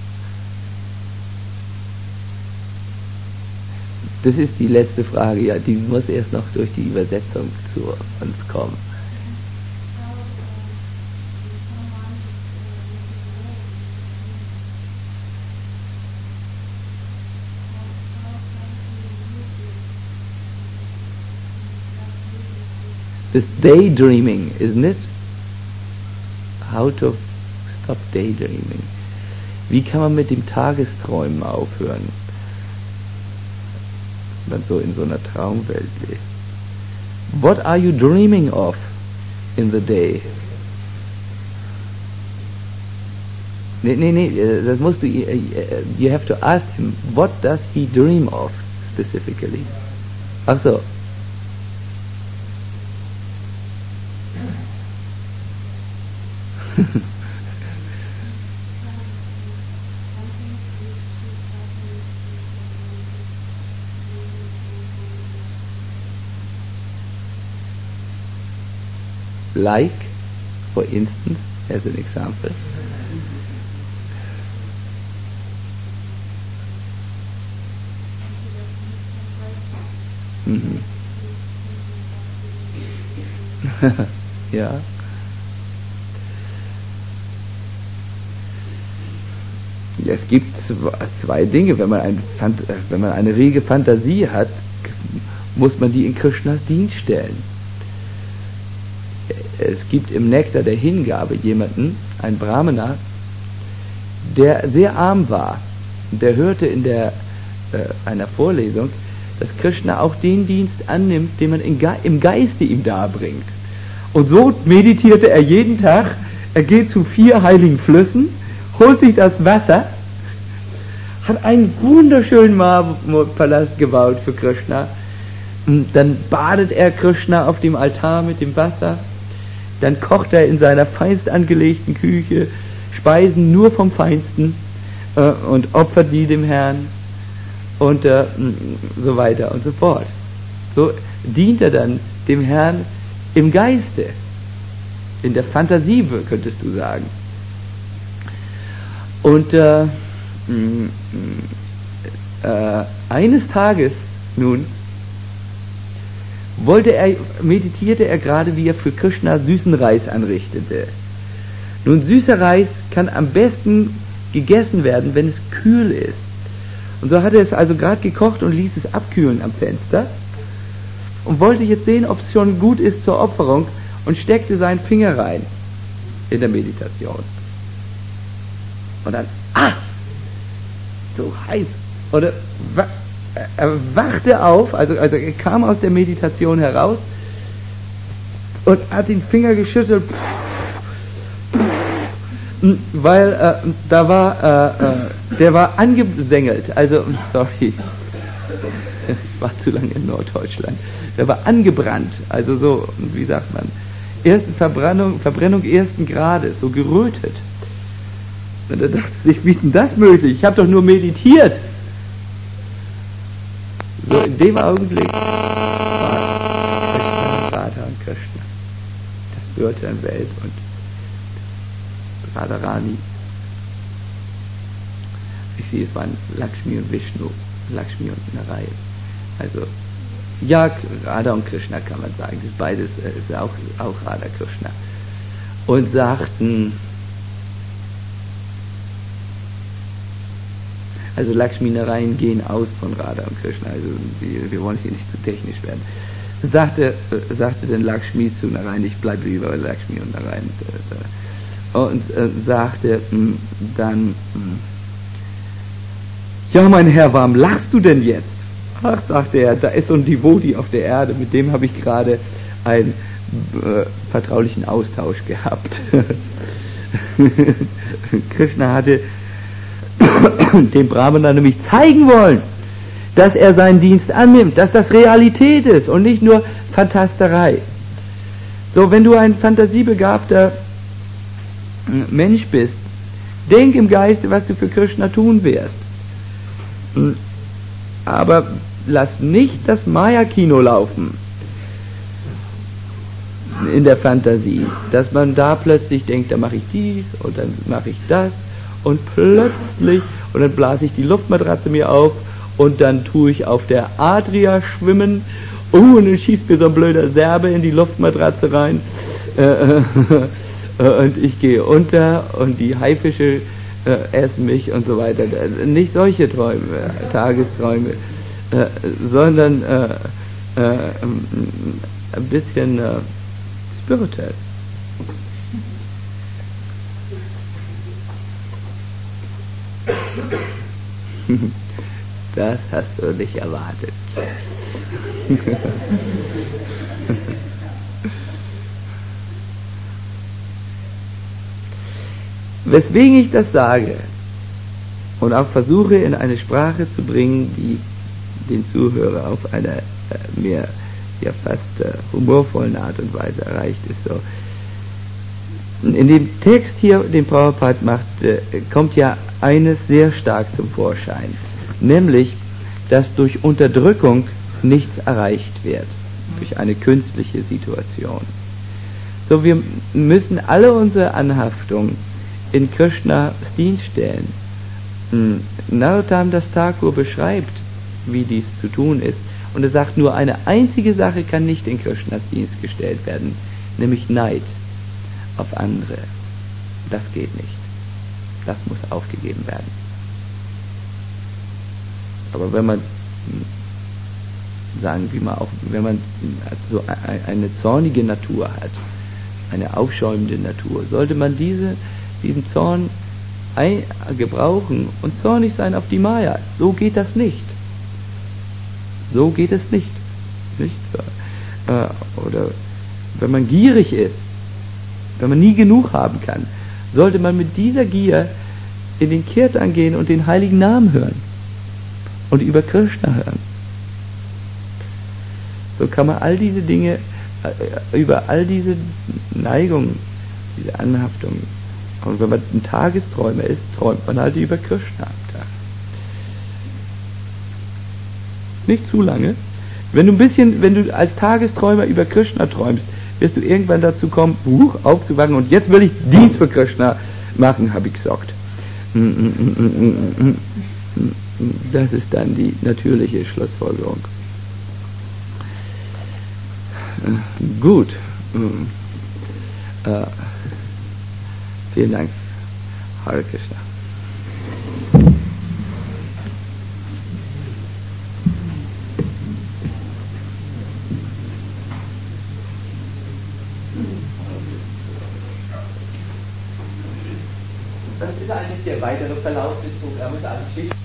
Das ist die letzte Frage, ja, die muss erst noch durch die Übersetzung zu uns kommen. This daydreaming, isn't it? How to stop daydreaming. Wie kann man mit dem Tagesträumen aufhören, wenn man so in so einer Traumwelt lebt? What are you dreaming of in the day? Nee, das musst du, you have to ask him, what does he dream of specifically? Ach so. like, for instance, as an example. Mhm. Ja. Es gibt zwei Dinge. Wenn man eine rege Fantasie hat, muss man die in Krishnas Dienst stellen. Es gibt im Nektar der Hingabe jemanden, einen Brahmana, der sehr arm war. Der hörte in einer Vorlesung, dass Krishna auch den Dienst annimmt, den man im Geiste ihm darbringt. Und so meditierte er jeden Tag. Er geht zu 4 heiligen Flüssen, holt sich das Wasser, hat einen wunderschönen Marmorpalast gebaut für Krishna. Dann badet er Krishna auf dem Altar mit dem Wasser. Dann kocht er in seiner feinst angelegten Küche Speisen nur vom Feinsten und opfert die dem Herrn und so weiter und so fort. So dient er dann dem Herrn im Geiste, in der Fantasie, könntest du sagen. Und eines Tages nun meditierte er gerade, wie er für Krishna süßen Reis anrichtete. Nun, süßer Reis kann am besten gegessen werden, wenn es kühl ist. Und so hat er es also gerade gekocht und ließ es abkühlen am Fenster und wollte jetzt sehen, ob es schon gut ist zur Opferung, und steckte seinen Finger rein in der Meditation. Und dann, so heiß. Oder er wachte auf, also er kam aus der Meditation heraus und hat den Finger geschüttelt, weil der war angesengelt, also, sorry, ich war zu lange in Norddeutschland, der war angebrannt, also so, wie sagt man, Verbrennung ersten Grades, so gerötet. Und er dachte sich, wie ist denn das möglich? Ich habe doch nur meditiert. So in dem Augenblick war Krishna, Radha und Krishna, das Wörter in Welt und Radharani. Ich sehe, es waren Lakshmi und Vishnu, Lakshmi und Narayan. Also, ja, Radha und Krishna kann man sagen, das beides ist auch Radha Krishna. Und sagten, also Lakshmi und Narayan gehen aus von Radha und Krishna, also wir wollen hier nicht zu technisch werden. Sagte dann Lakshmi zu Narayan, ich bleibe lieber bei Lakshmi und Narayan. Und sagte dann, ja, mein Herr, warum lachst du denn jetzt? Ach, sagte er, da ist so ein Devoti auf der Erde, mit dem habe ich gerade einen vertraulichen Austausch gehabt. Krishna hatte dem Brahmana nämlich zeigen wollen, dass er seinen Dienst annimmt, dass das Realität ist und nicht nur Fantasterei. So, wenn du ein fantasiebegabter Mensch bist, denk im Geiste, was du für Krishna tun wirst. Aber lass nicht das Maya-Kino laufen in der Fantasie, dass man da plötzlich denkt, da mache ich dies und dann mache ich das und plötzlich, und dann blase ich die Luftmatratze mir auf und dann tue ich auf der Adria schwimmen, und dann schießt mir so ein blöder Serbe in die Luftmatratze rein und ich gehe unter und die Haifische essen mich und so weiter. Nicht solche Träume, Tagesträume, sondern ein bisschen spirituell. Das hast du nicht erwartet. Weswegen ich das sage und auch versuche in eine Sprache zu bringen, die den Zuhörer auf eine mehr fast humorvollen Art und Weise erreicht, ist so. In dem Text hier, den Prabhupada macht, kommt ja eines sehr stark zum Vorschein, nämlich, dass durch Unterdrückung nichts erreicht wird, durch eine künstliche Situation, So, wir müssen alle unsere Anhaftung in Krishnas Dienst stellen. Narottam Das Thakur beschreibt, wie dies zu tun ist. Und er sagt, nur eine einzige Sache kann nicht in Krishnas Dienst gestellt werden, nämlich Neid auf andere. Das geht nicht. Das muss aufgegeben werden. Aber wenn man, sagen wir mal, auch wenn man so eine zornige Natur hat, eine aufschäumende Natur, sollte man diesen Zorn gebrauchen und zornig sein auf die Maya. So geht das nicht. So geht es nicht. Oder wenn man gierig ist, wenn man nie genug haben kann, sollte man mit dieser Gier in den Kirtan gehen und den heiligen Namen hören und über Krishna hören. So kann man all diese Dinge, über all diese Neigungen, diese Anhaftung, und wenn man ein Tagesträumer ist, träumt man halt über Krishna am Tag. Nicht zu lange. Wenn du als Tagesträumer über Krishna träumst, wirst du irgendwann dazu kommen, aufzuwachen und jetzt will ich Dienst für Krishna machen, habe ich gesagt. Das ist dann die natürliche Schlussfolgerung. Gut. Vielen Dank. Hare Krishna. Das ist eigentlich der weitere Verlauf des Programmes.